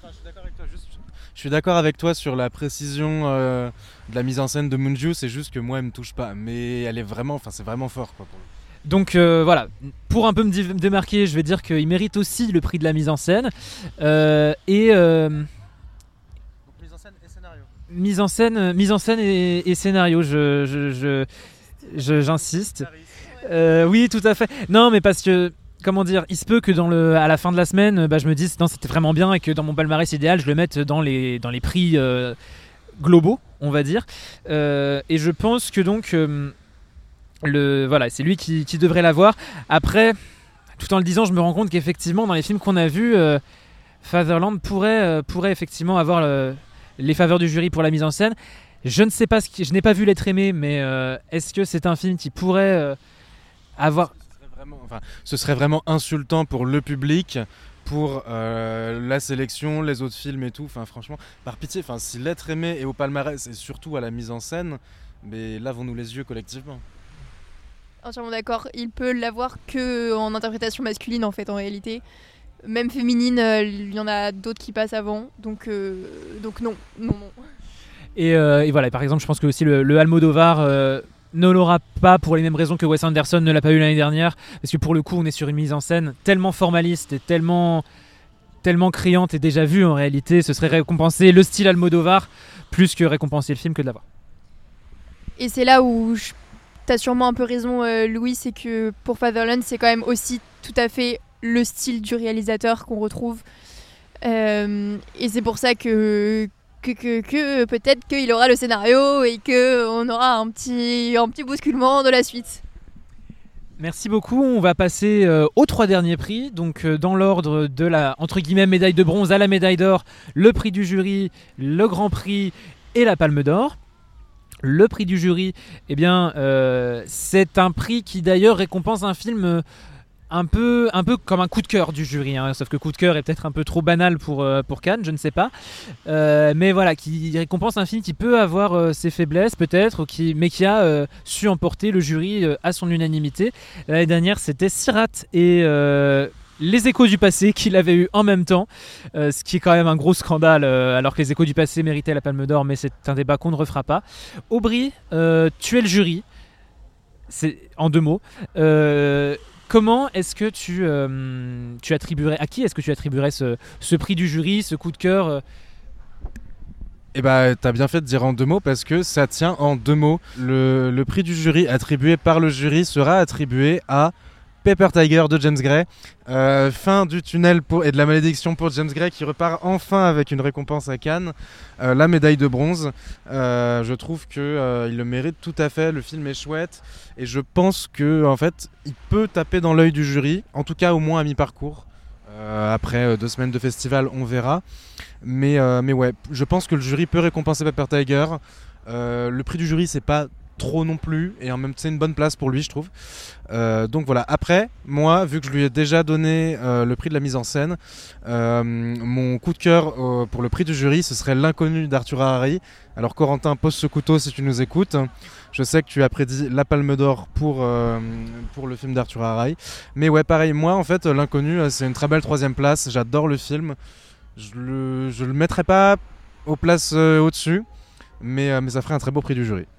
S1: Je suis d'accord avec toi sur la précision euh, de la mise en scène de Moonju, c'est juste que moi, elle me touche pas, mais elle est vraiment, enfin, c'est vraiment fort, quoi. Pour le...
S8: Donc euh, voilà, pour un peu me dé- démarquer, je vais dire qu'il mérite aussi le prix de la mise en scène. Euh, et euh,
S1: mise en scène et scénario.
S8: mise en scène, euh, mise en scène et, et scénario, je, je, je, je- j'insiste. Euh, oui, tout à fait. Non, mais parce que, comment dire, il se peut que dans le, à la fin de la semaine, bah, je me dise non, c'était vraiment bien et que dans mon palmarès idéal, je le mette dans les, dans les prix euh, globaux, on va dire. Euh, et je pense que donc, euh, le, voilà, c'est lui qui, qui devrait l'avoir. Après, tout en le disant, je me rends compte qu'effectivement, dans les films qu'on a vus, euh, Fatherland pourrait, euh, pourrait effectivement avoir le- les faveurs du jury pour la mise en scène. Je ne sais pas, ce qui, je n'ai pas vu L'être aimé, mais euh, est-ce que c'est un film qui pourrait euh, avoir...
S1: Ce serait vraiment, enfin, ce serait vraiment insultant pour le public, pour euh, la sélection, les autres films et tout. Enfin, franchement, par pitié, enfin, si L'être aimé est au palmarès et surtout à la mise en scène, mais lavons-nous les yeux collectivement.
S9: Entièrement d'accord. Il peut l'avoir que en interprétation masculine en fait en réalité. Même féminine, euh, il y en a d'autres qui passent avant. Donc, euh, donc non, non, non.
S8: Et, euh, et voilà, par exemple, je pense que aussi le, le Almodovar euh, ne l'aura pas pour les mêmes raisons que Wes Anderson ne l'a pas eu l'année dernière. Parce que pour le coup, on est sur une mise en scène tellement formaliste et tellement, tellement criante et déjà vue en réalité. Ce serait récompenser le style Almodovar plus que récompenser le film que de l'avoir.
S9: Et c'est là où je... t'as sûrement un peu raison, euh, Louis, c'est que pour Fatherland, c'est quand même aussi tout à fait le style du réalisateur qu'on retrouve. Euh, et c'est pour ça que, que, que, que peut-être qu'il aura le scénario et qu'on aura un petit, un petit bousculement de la suite.
S8: Merci beaucoup. On va passer euh, aux trois derniers prix. Donc, euh, dans l'ordre de la entre guillemets médaille de bronze à la médaille d'or, le prix du jury, le grand prix et la palme d'or. Le prix du jury, eh bien, euh, c'est un prix qui d'ailleurs récompense un film euh, un peu, un peu comme un coup de cœur du jury, hein, sauf que coup de cœur est peut-être un peu trop banal pour, euh, pour Cannes, je ne sais pas. Euh, mais voilà, qui récompense un film qui peut avoir euh, ses faiblesses peut-être, qui, mais qui a euh, su emporter le jury euh, à son unanimité. L'année dernière, c'était Sirat et euh, Les Échos du passé qui l'avaient eu en même temps, euh, ce qui est quand même un gros scandale, euh, alors que Les Échos du passé méritaient la Palme d'Or, mais c'est un débat qu'on ne refera pas. Aubry, euh, tu es le jury, c'est en deux mots. Euh, Comment est-ce que tu, euh, tu attribuerais, à qui est-ce que tu attribuerais ce, ce prix du jury, ce coup de cœur euh
S1: Eh bah, t'as bien fait de dire en deux mots parce que ça tient en deux mots. Le, le prix du jury attribué par le jury sera attribué à Paper Tiger de James Gray. Euh, fin du tunnel pour, et de la malédiction pour James Gray qui repart enfin avec une récompense à Cannes, euh, la médaille de bronze. Euh, je trouve qu'il euh, le mérite tout à fait, le film est chouette et je pense que en fait, il peut taper dans l'œil du jury, en tout cas au moins à mi-parcours. Euh, après euh, deux semaines de festival, on verra. Mais, euh, mais ouais, je pense que le jury peut récompenser Paper Tiger. Euh, le prix du jury, c'est pas trop non plus et en même temps c'est une bonne place pour lui, je trouve. Euh, donc voilà, après moi, vu que je lui ai déjà donné euh, le prix de la mise en scène, euh, mon coup de cœur euh, pour le prix du jury, ce serait L'inconnu d'Arthur Harari. Alors Corentin, pose ce couteau si tu nous écoutes. Je sais que tu as prédit la Palme d'Or pour, euh, pour le film d'Arthur Harari, mais ouais, pareil, moi en fait L'inconnu, c'est une très belle troisième place. J'adore le film, je le, je le mettrai pas aux places euh, au-dessus, mais, euh, mais ça ferait un très beau prix du jury.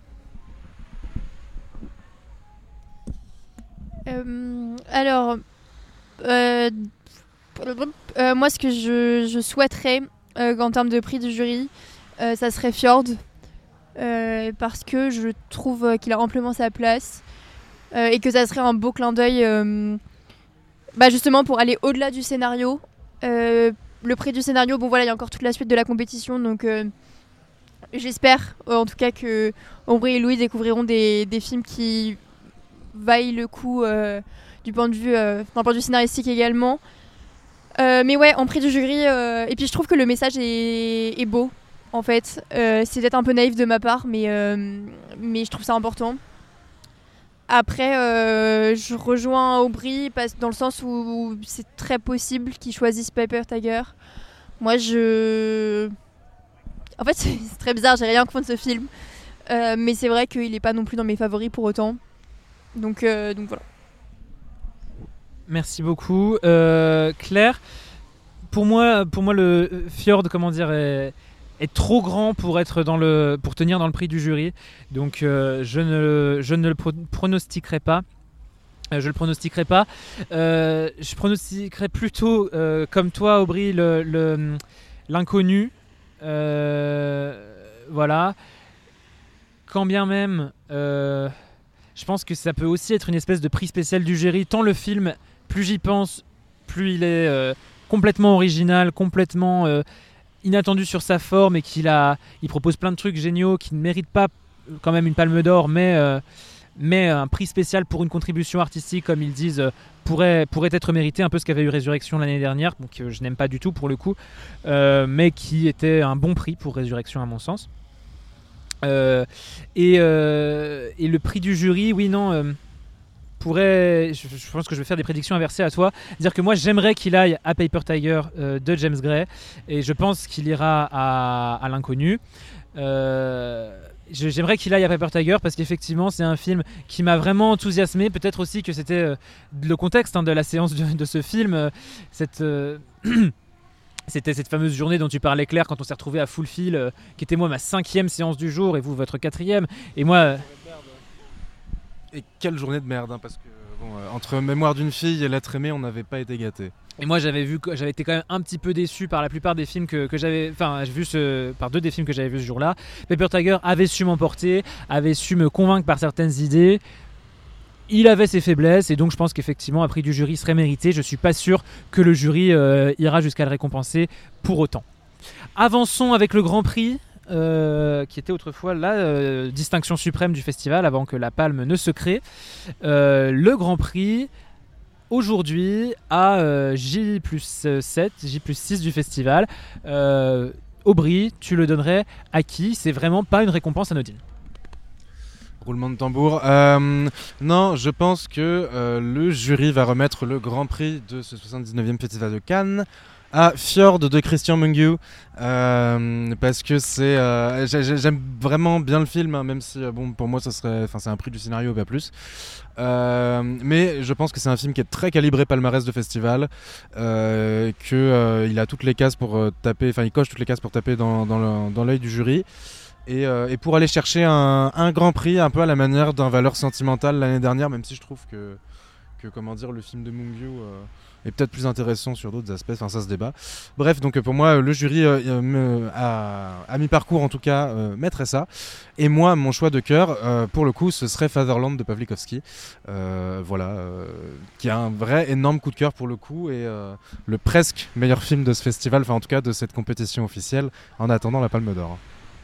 S9: Euh, alors, euh, euh, moi, ce que je, je souhaiterais euh, en termes de prix du jury, euh, ça serait Fjord, euh, parce que je trouve qu'il a amplement sa place euh, et que ça serait un beau clin d'œil, euh, bah justement pour aller au-delà du scénario. Euh, le prix du scénario, bon voilà, il y a encore toute la suite de la compétition, donc euh, j'espère euh, en tout cas que Aubry et Louis découvriront des, des films qui vaille le coup euh, du point de vue euh, d'un point de vue scénaristique également, euh, mais ouais, en prix du jury, euh, et puis je trouve que le message est, est beau en fait. Euh, c'est peut-être un peu naïf de ma part, mais, euh, mais je trouve ça important. Après euh, je rejoins Aubry parce, dans le sens où c'est très possible qu'il choisisse Paper Tiger. Moi je en fait c'est, c'est très bizarre, j'ai rien contre ce film, euh, mais c'est vrai qu'il est pas non plus dans mes favoris pour autant. Donc, euh, donc voilà.
S8: Merci beaucoup. Euh, Claire, pour moi, pour moi le Fjord, comment dire, est, est trop grand pour, être dans le, pour tenir dans le prix du jury. Donc euh, je, ne, je ne le pro- pronostiquerai pas. Euh, je le pronostiquerai pas. Euh, je pronostiquerai plutôt, euh, comme toi, Aubry, le, le, L'inconnu. Euh, voilà. Quand bien même, euh, je pense que ça peut aussi être une espèce de prix spécial du jury. Tant le film, plus j'y pense, plus il est euh, complètement original, complètement euh, inattendu sur sa forme et qu'il a, il propose plein de trucs géniaux qui ne méritent pas quand même une palme d'or, mais, euh, mais un prix spécial pour une contribution artistique, comme ils disent, euh, pourrait, pourrait être mérité, un peu ce qu'avait eu Résurrection l'année dernière, donc, que je n'aime pas du tout pour le coup, euh, mais qui était un bon prix pour Résurrection à mon sens. Euh, et, euh, et le prix du jury, oui, non, euh, pourrait. Je, je pense que je vais faire des prédictions inversées à toi. Dire que moi, j'aimerais qu'il aille à Paper Tiger euh, de James Gray, et je pense qu'il ira à, à l'Inconnu. Euh, je, j'aimerais qu'il aille à Paper Tiger parce qu'effectivement, c'est un film qui m'a vraiment enthousiasmé. Peut-être aussi que c'était euh, le contexte hein, de la séance de, de ce film, euh, cette. Euh, C'était cette fameuse journée dont tu parlais, Claire, quand on s'est retrouvé à Fulfill, euh, qui était moi ma cinquième séance du jour et vous votre quatrième. Et moi. Euh...
S1: Et quelle journée de merde, hein, parce que bon, euh, entre Mémoire d'une fille et L'être aimé, on n'avait pas été gâtés.
S8: Et moi j'avais vu, j'avais été quand même un petit peu déçu par la plupart des films que, que j'avais, enfin j'ai vu ce, par deux des films que j'avais vus ce jour-là. Paper Tiger avait su m'emporter, avait su me convaincre par certaines idées. Il avait ses faiblesses et donc je pense qu'effectivement un prix du jury serait mérité. Je suis pas sûr que le jury euh, ira jusqu'à le récompenser pour autant. Avançons avec le Grand Prix euh, qui était autrefois la euh, distinction suprême du festival avant que la palme ne se crée. Euh, le Grand Prix aujourd'hui à euh, J plus sept, J plus six du festival. Euh, Aubry, tu le donnerais à qui ? C'est vraiment pas une récompense anodine.
S1: Roulement de tambour. Euh, non, je pense que euh, le jury va remettre le Grand Prix de ce soixante-dix-neuvième Festival de Cannes à Fjord de Christian Mungiu, euh, parce que c'est, euh, j'aime vraiment bien le film, hein, même si euh, bon pour moi ça serait, enfin c'est un prix du scénario pas plus. Euh, mais je pense que c'est un film qui est très calibré palmarès de festival, euh, que euh, il a toutes les cases pour euh, taper, enfin il coche toutes les cases pour taper dans dans, le, dans l'œil du jury. Et, euh, et pour aller chercher un, un grand prix un peu à la manière d'un Valeur sentimentale l'année dernière, même si je trouve que, que comment dire, le film de Mungiu euh, est peut-être plus intéressant sur d'autres aspects, enfin ça se débat. Bref, donc pour moi le jury euh, me, à, à mi-parcours en tout cas euh, mettrait ça. Et moi mon choix de cœur euh, pour le coup ce serait Fatherland de Pawlikowski, euh, voilà, euh, qui a un vrai énorme coup de cœur pour le coup et euh, le presque meilleur film de ce festival, enfin en tout cas de cette compétition officielle en attendant la Palme d'Or.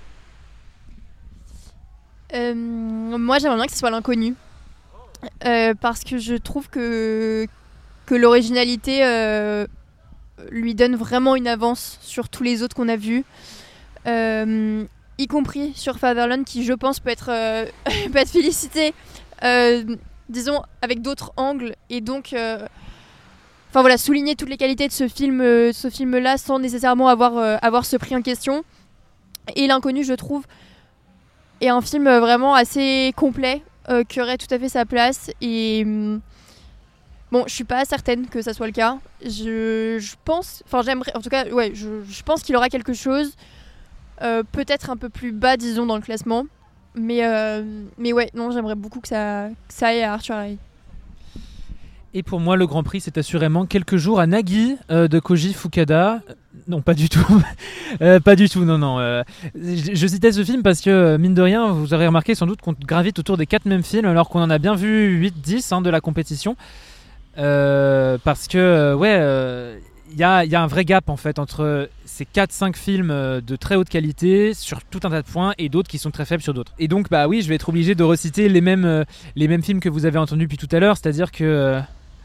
S9: Euh, moi j'aimerais bien que ce soit l'Inconnu euh, parce que je trouve que, que l'originalité euh, lui donne vraiment une avance sur tous les autres qu'on a vus, euh, y compris sur Fatherland qui je pense peut être, euh, peut être félicité euh, disons avec d'autres angles et donc euh, enfin voilà, souligner toutes les qualités de ce film, euh, ce film là sans nécessairement avoir, euh, avoir ce prix en question. Et l'Inconnu je trouve et un film vraiment assez complet euh, qui aurait tout à fait sa place et hum, bon je suis pas certaine que ça soit le cas, je, je pense enfin j'aimerais en tout cas ouais je, je pense qu'il aura quelque chose euh, peut-être un peu plus bas disons dans le classement mais, euh, mais ouais non j'aimerais beaucoup que ça, que ça aille à Arthur Harry.
S8: Et pour moi, le Grand Prix, c'est assurément Quelques jours à Nagui euh, de Koji Fukada. Non, pas du tout. euh, pas du tout, non, non. Euh, je, je citais ce film parce que, mine de rien, vous aurez remarqué sans doute qu'on gravite autour des quatre mêmes films alors qu'on en a bien vu huit dix hein, de la compétition. Euh, parce que, ouais, il euh, y, a, y a un vrai gap en fait entre ces quatre cinq films de très haute qualité sur tout un tas de points et d'autres qui sont très faibles sur d'autres. Et donc, bah oui, je vais être obligé de reciter les mêmes, euh, les mêmes films que vous avez entendus depuis tout à l'heure, c'est-à-dire que. Euh,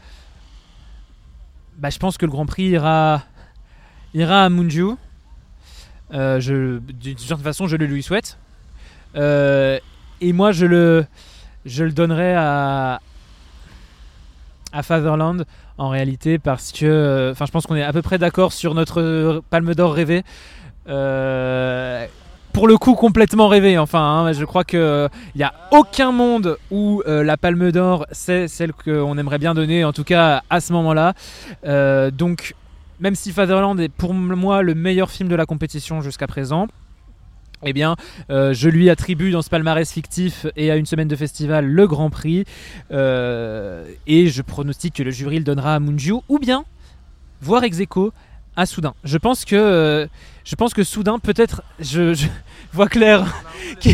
S8: Bah, je pense que le Grand Prix ira, ira à Mungiu. Euh, je, d'une certaine façon, je le lui souhaite. Euh, et moi, je le, je le donnerai à, à Fatherland, en réalité, parce que enfin, je pense qu'on est à peu près d'accord sur notre Palme d'Or rêvée. Euh, pour le coup, complètement rêvé. Enfin, hein, je crois qu'il n'y a aucun monde où euh, la Palme d'Or, c'est celle qu'on aimerait bien donner, en tout cas à ce moment-là. Euh, donc, même si Fatherland est pour moi le meilleur film de la compétition jusqu'à présent, eh bien, euh, je lui attribue dans ce palmarès fictif et à une semaine de festival le Grand Prix. Euh, et je pronostique que le jury le donnera à Mungiu, ou bien, voire ex aequo, à Soudain. Je pense que, euh, je pense que Soudain, peut-être, je, je vois clair. qui,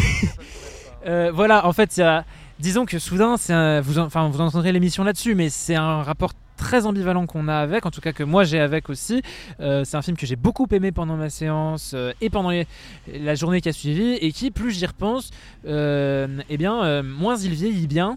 S8: euh, voilà, en fait, y a, disons que Soudain, c'est un, vous, enfin, vous entendrez l'émission là-dessus, mais c'est un rapport très ambivalent qu'on a avec, en tout cas que moi j'ai avec aussi. Euh, c'est un film que j'ai beaucoup aimé pendant ma séance euh, et pendant les, la journée qui a suivi, et qui, plus j'y repense, euh, eh bien, euh, moins il vieillit bien.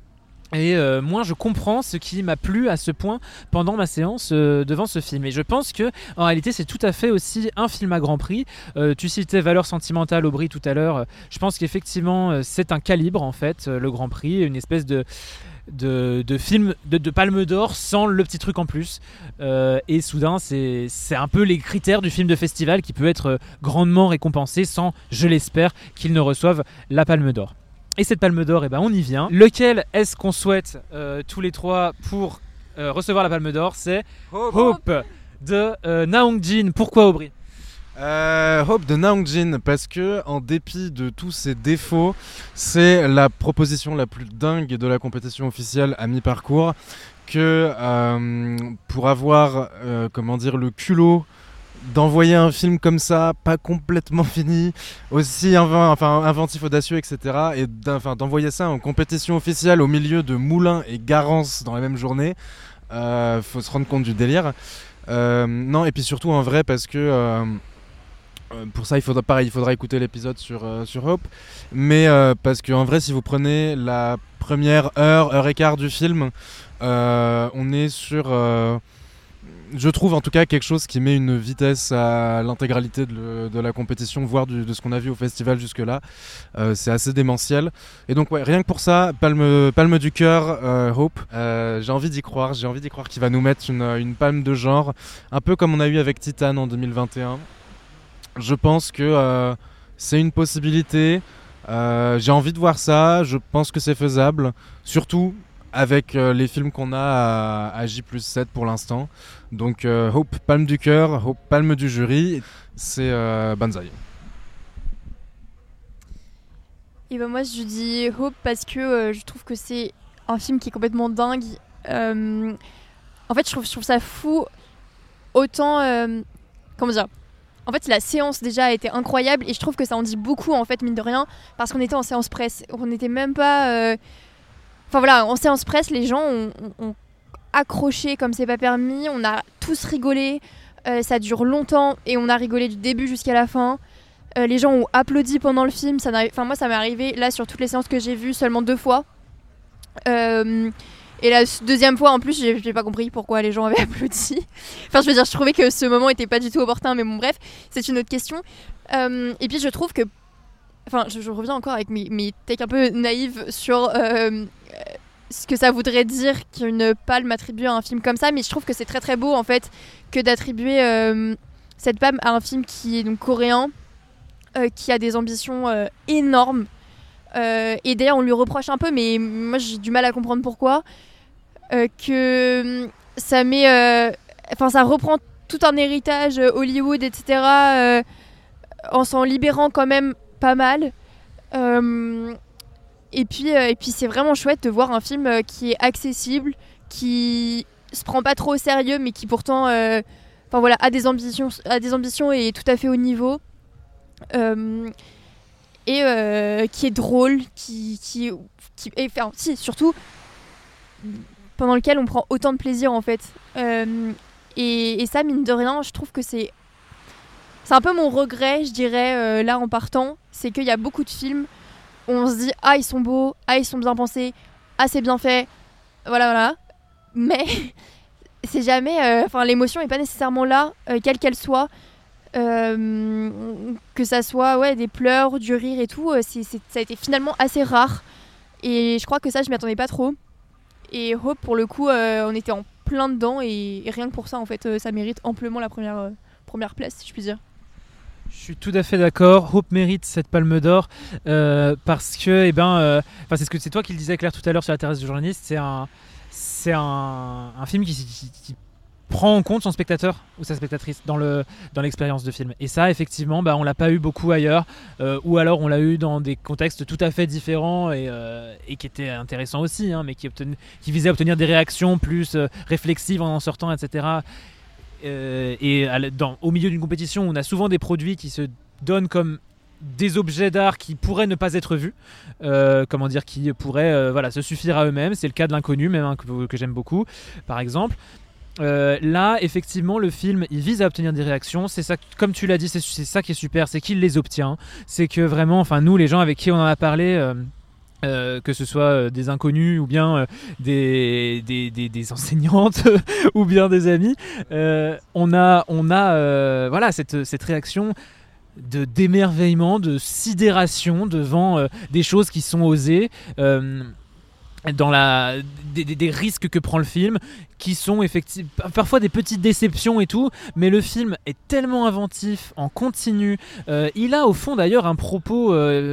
S8: Et euh, moins je comprends ce qui m'a plu à ce point pendant ma séance euh, devant ce film. Et je pense que en réalité c'est tout à fait aussi un film à grand prix. Euh, tu citais Valeurs sentimentales, Aubry, tout à l'heure. Je pense qu'effectivement euh, c'est un calibre en fait, euh, le Grand Prix, une espèce de de, de film de, de Palme d'Or sans le petit truc en plus. Euh, et Soudain, c'est c'est un peu les critères du film de festival qui peut être euh, grandement récompensé sans, je l'espère, qu'il ne reçoive la Palme d'Or. Et cette Palme d'Or, eh ben, on y vient. Lequel est-ce qu'on souhaite euh, tous les trois pour euh, recevoir la Palme d'Or? C'est Hope, Hope de euh, Na Hong-jin. Pourquoi, Aubry?
S1: Euh, Hope de Na Hong-jin, parce que en dépit de tous ses défauts, c'est la proposition la plus dingue de la compétition officielle à mi-parcours. Que euh, pour avoir euh, comment dire, le culot d'envoyer un film comme ça, pas complètement fini, aussi inven- enfin, inventif, audacieux, et cetera, et d'en- d'envoyer ça en compétition officielle au milieu de Moulin et Garance dans la même journée, euh, faut se rendre compte du délire. Euh, non, et puis surtout en vrai, parce que euh, euh, pour ça, il faudra, pareil, il faudra écouter l'épisode sur, euh, sur Hope, mais euh, parce qu'en vrai, si vous prenez la première heure, heure et quart du film, euh, on est sur... Euh, je trouve en tout cas quelque chose qui met une vitesse à l'intégralité de, le, de la compétition, voire du, de ce qu'on a vu au festival jusque-là. Euh, c'est assez démentiel. Et donc ouais, rien que pour ça, palme, palme du cœur, euh, Hope. Euh, j'ai envie d'y croire, j'ai envie d'y croire qu'il va nous mettre une, une palme de genre, un peu comme on a eu avec Titan en deux mille vingt et un. Je pense que euh, c'est une possibilité. Euh, j'ai envie de voir ça, je pense que c'est faisable. Surtout avec euh, les films qu'on a à, à J plus sept pour l'instant. Donc euh, Hope, palme du cœur, Hope, palme du jury, c'est euh, Banzai.
S9: Et ben moi je dis Hope parce que euh, je trouve que c'est un film qui est complètement dingue. Euh, en fait je trouve, je trouve ça fou. Autant, euh, comment dire, en fait la séance déjà a été incroyable et je trouve que ça en dit beaucoup en fait, mine de rien, parce qu'on était en séance presse. On n'était même pas... Euh, Enfin voilà, en séance presse, les gens ont, ont, ont accroché comme c'est pas permis, on a tous rigolé, euh, ça dure longtemps et on a rigolé du début jusqu'à la fin. Euh, les gens ont applaudi pendant le film, ça enfin moi ça m'est arrivé là sur toutes les séances que j'ai vues seulement deux fois. Euh, et la deuxième fois en plus, j'ai, j'ai pas compris pourquoi les gens avaient applaudi. Enfin je veux dire, je trouvais que ce moment était pas du tout opportun, mais bon bref, c'est une autre question. Euh, et puis je trouve que Enfin, je, je reviens encore avec mes, mes takes un peu naïves sur euh, ce que ça voudrait dire qu'une palme attribuée à un film comme ça, mais je trouve que c'est très très beau en fait que d'attribuer euh, cette palme à un film qui est donc coréen, euh, qui a des ambitions euh, énormes. Euh, et d'ailleurs, on lui reproche un peu, mais moi j'ai du mal à comprendre pourquoi, euh, que ça met, enfin euh, ça reprend tout un héritage Hollywood, et cetera, euh, en s'en libérant quand même pas mal. Euh, et puis, euh, et puis c'est vraiment chouette de voir un film euh, qui est accessible, qui se prend pas trop au sérieux, mais qui pourtant euh, enfin, voilà, a, des ambitions, a des ambitions et est tout à fait au niveau. Euh, et euh, qui est drôle, qui, qui, qui et, enfin, si, surtout pendant lequel on prend autant de plaisir en fait. Euh, et, et ça, mine de rien, je trouve que c'est C'est un peu mon regret, je dirais, euh, là en partant, c'est qu'il y a beaucoup de films où on se dit « Ah, ils sont beaux, ah, ils sont bien pensés, ah, c'est bien fait, voilà, voilà. » Mais c'est jamais... Enfin, euh, l'émotion n'est pas nécessairement là, euh, quelle qu'elle soit. Euh, que ça soit ouais, des pleurs, du rire et tout, euh, c'est, c'est, ça a été finalement assez rare. Et je crois que ça, je m'y attendais pas trop. Et Hope, pour le coup, euh, on était en plein dedans et, et rien que pour ça, en fait, euh, ça mérite amplement la première, euh, première place, si je puis dire.
S8: Je suis tout à fait d'accord. Hope mérite cette Palme d'Or euh, parce que, eh ben, euh, c'est ce que c'est toi qui le disais, Claire, tout à l'heure sur la terrasse du journaliste. C'est un, c'est un, un film qui, qui, qui prend en compte son spectateur ou sa spectatrice dans le dans l'expérience de film. Et ça, effectivement, bah, on l'a pas eu beaucoup ailleurs, euh, ou alors on l'a eu dans des contextes tout à fait différents et, euh, et qui étaient intéressants aussi, hein, mais qui, obten... qui visaient à obtenir des réactions plus euh, réflexives en en sortant, et cetera. euh, et à, dans, au milieu d'une compétition, on a souvent des produits qui se donnent comme des objets d'art qui pourraient ne pas être vus, euh, comment dire, qui pourraient euh, voilà, se suffire à eux-mêmes. C'est le cas de l'Inconnu, même hein, que, que j'aime beaucoup, par exemple. Euh, là, effectivement, le film, il vise à obtenir des réactions. C'est ça, comme tu l'as dit, c'est, c'est ça qui est super, c'est qu'il les obtient. C'est que vraiment, enfin, nous, les gens avec qui on en a parlé. Euh, Euh, que ce soit euh, des inconnus ou bien euh, des, des, des, des enseignantes ou bien des amis, euh, on a, on a euh, voilà, cette, cette réaction de, d'émerveillement, de sidération devant euh, des choses qui sont osées, euh, dans la, des, des, des risques que prend le film, qui sont effectivement parfois des petites déceptions et tout, mais le film est tellement inventif, en continu. Euh, il a au fond d'ailleurs un propos... Euh,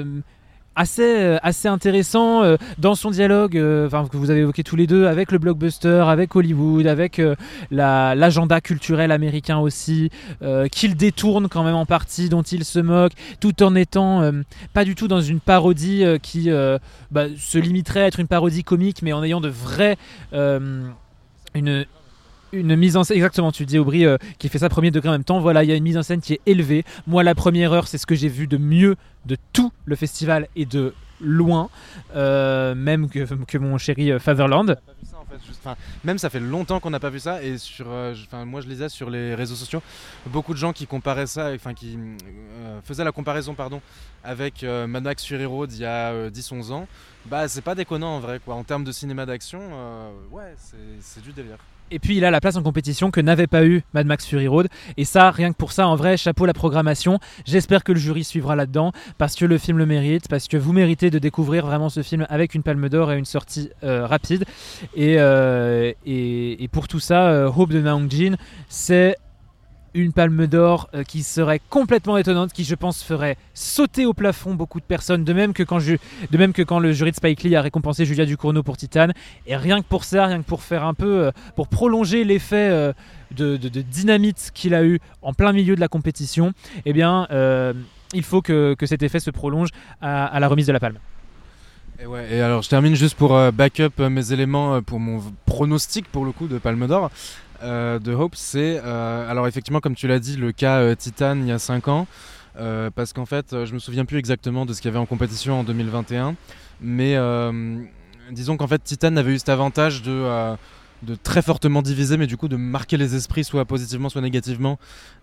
S8: assez, assez intéressant euh, dans son dialogue euh, que vous avez évoqué tous les deux avec le blockbuster, avec Hollywood, avec euh, la, l'agenda culturel américain aussi, euh, qu'il détourne quand même en partie, dont il se moque, tout en étant euh, pas du tout dans une parodie euh, qui euh, bah, se limiterait à être une parodie comique, mais en ayant de vrais... Euh, une, une mise en scène, exactement, tu dis Aubry euh, qui fait ça premier degré en même temps, voilà, il y a une mise en scène qui est élevée. Moi, la première heure, c'est ce que j'ai vu de mieux de tout le festival et de loin, euh, même que, que mon chéri euh, Fatherland.
S1: Ça, en fait, juste, même ça fait longtemps qu'on n'a pas vu ça, et sur, euh, moi je lisais sur les réseaux sociaux beaucoup de gens qui comparaient ça, enfin qui euh, faisaient la comparaison pardon, avec euh, Mad Max Fury Road il y a euh, dix onze ans. Bah c'est pas déconnant en vrai quoi, en termes de cinéma d'action, euh, ouais c'est, c'est du délire.
S8: Et puis il a la place en compétition que n'avait pas eu Mad Max Fury Road. Et ça, rien que pour ça, en vrai, chapeau la programmation. J'espère que le jury suivra là-dedans, parce que le film le mérite, parce que vous méritez de découvrir vraiment ce film avec une palme d'or et une sortie euh, rapide. Et, euh, et, et pour tout ça, euh, Hope de Naong Jin, c'est une palme d'or euh, qui serait complètement étonnante, qui je pense ferait sauter au plafond beaucoup de personnes, de même que quand, je, de même que quand le jury de Spike Lee a récompensé Julia Ducournau pour Titane. Et rien que pour ça, rien que pour faire un peu, euh, pour prolonger l'effet euh, de, de, de dynamite qu'il a eu en plein milieu de la compétition, eh bien, euh, il faut que, que cet effet se prolonge à, à la remise de la palme.
S1: Et, ouais, et alors je termine juste pour euh, back-up euh, mes éléments euh, pour mon pronostic pour le coup de Palme d'Or. Euh, de Hope, c'est euh, alors effectivement comme tu l'as dit le cas euh, Titane il y a cinq ans, euh, parce qu'en fait euh, je me souviens plus exactement de ce qu'il y avait en compétition en deux mille vingt et un, mais euh, disons qu'en fait Titane avait eu cet avantage de, euh, de très fortement diviser, mais du coup de marquer les esprits soit positivement soit négativement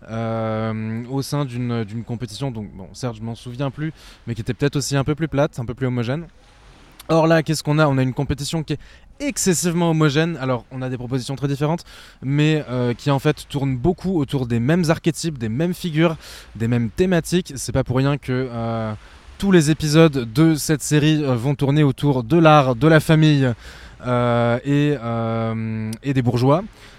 S1: euh, au sein d'une, d'une compétition, donc bon certes je m'en souviens plus, mais qui était peut-être aussi un peu plus plate, un peu plus homogène. Or là, qu'est-ce qu'on a ? On a une compétition qui est excessivement homogène. Alors, on a des propositions très différentes, mais euh, qui en fait tournent beaucoup autour des mêmes archétypes, des mêmes figures, des mêmes thématiques. C'est pas pour rien que euh, tous les épisodes de cette série euh, vont tourner autour de l'art, de la famille euh, et, euh, et des bourgeois.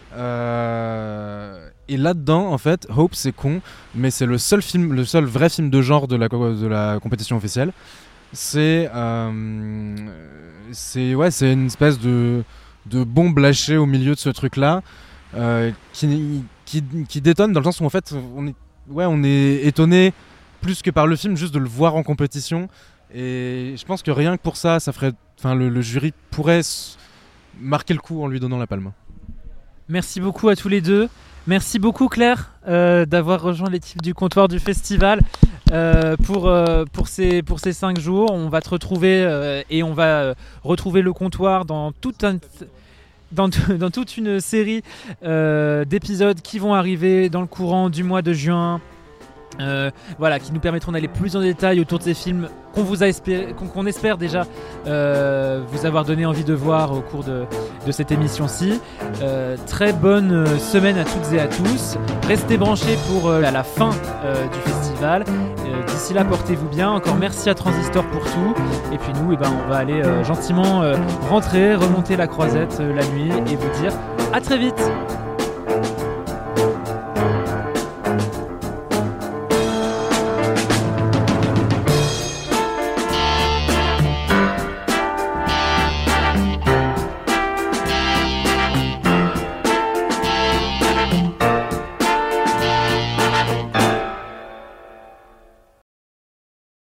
S1: Euh, et là-dedans, en fait, Hope, c'est con, mais c'est le seul film, le seul vrai film de genre de la, de la compétition officielle. C'est, euh, c'est, ouais, c'est une espèce de, de bombe lâchée au milieu de ce truc-là euh, qui, qui, qui détonne dans le sens où en fait on est, ouais, on est étonné plus que par le film juste de le voir en compétition, et je pense que rien que pour ça, ça ferait, enfin, le, le jury pourrait marquer le coup en lui donnant la palme.
S8: Merci beaucoup à tous les deux. Merci beaucoup Claire euh, d'avoir rejoint l'équipe du comptoir du festival euh, pour, euh, pour, ces, pour ces cinq jours. On va te retrouver euh, et on va euh, retrouver le comptoir dans, tout un, dans, dans toute une série euh, d'épisodes qui vont arriver dans le courant du mois de juin. Euh, voilà, qui nous permettront d'aller plus en détail autour de ces films qu'on vous a espéré, qu'on, qu'on espère déjà euh, vous avoir donné envie de voir au cours de, de cette émission-ci. Euh, très bonne semaine à toutes et à tous. Restez branchés pour euh, la, la fin euh, du festival. Euh, d'ici là, portez-vous bien. Encore merci à Transistor pour tout. Et puis nous, eh ben, on va aller euh, gentiment euh, rentrer, remonter la croisette euh, la nuit et vous dire à très vite.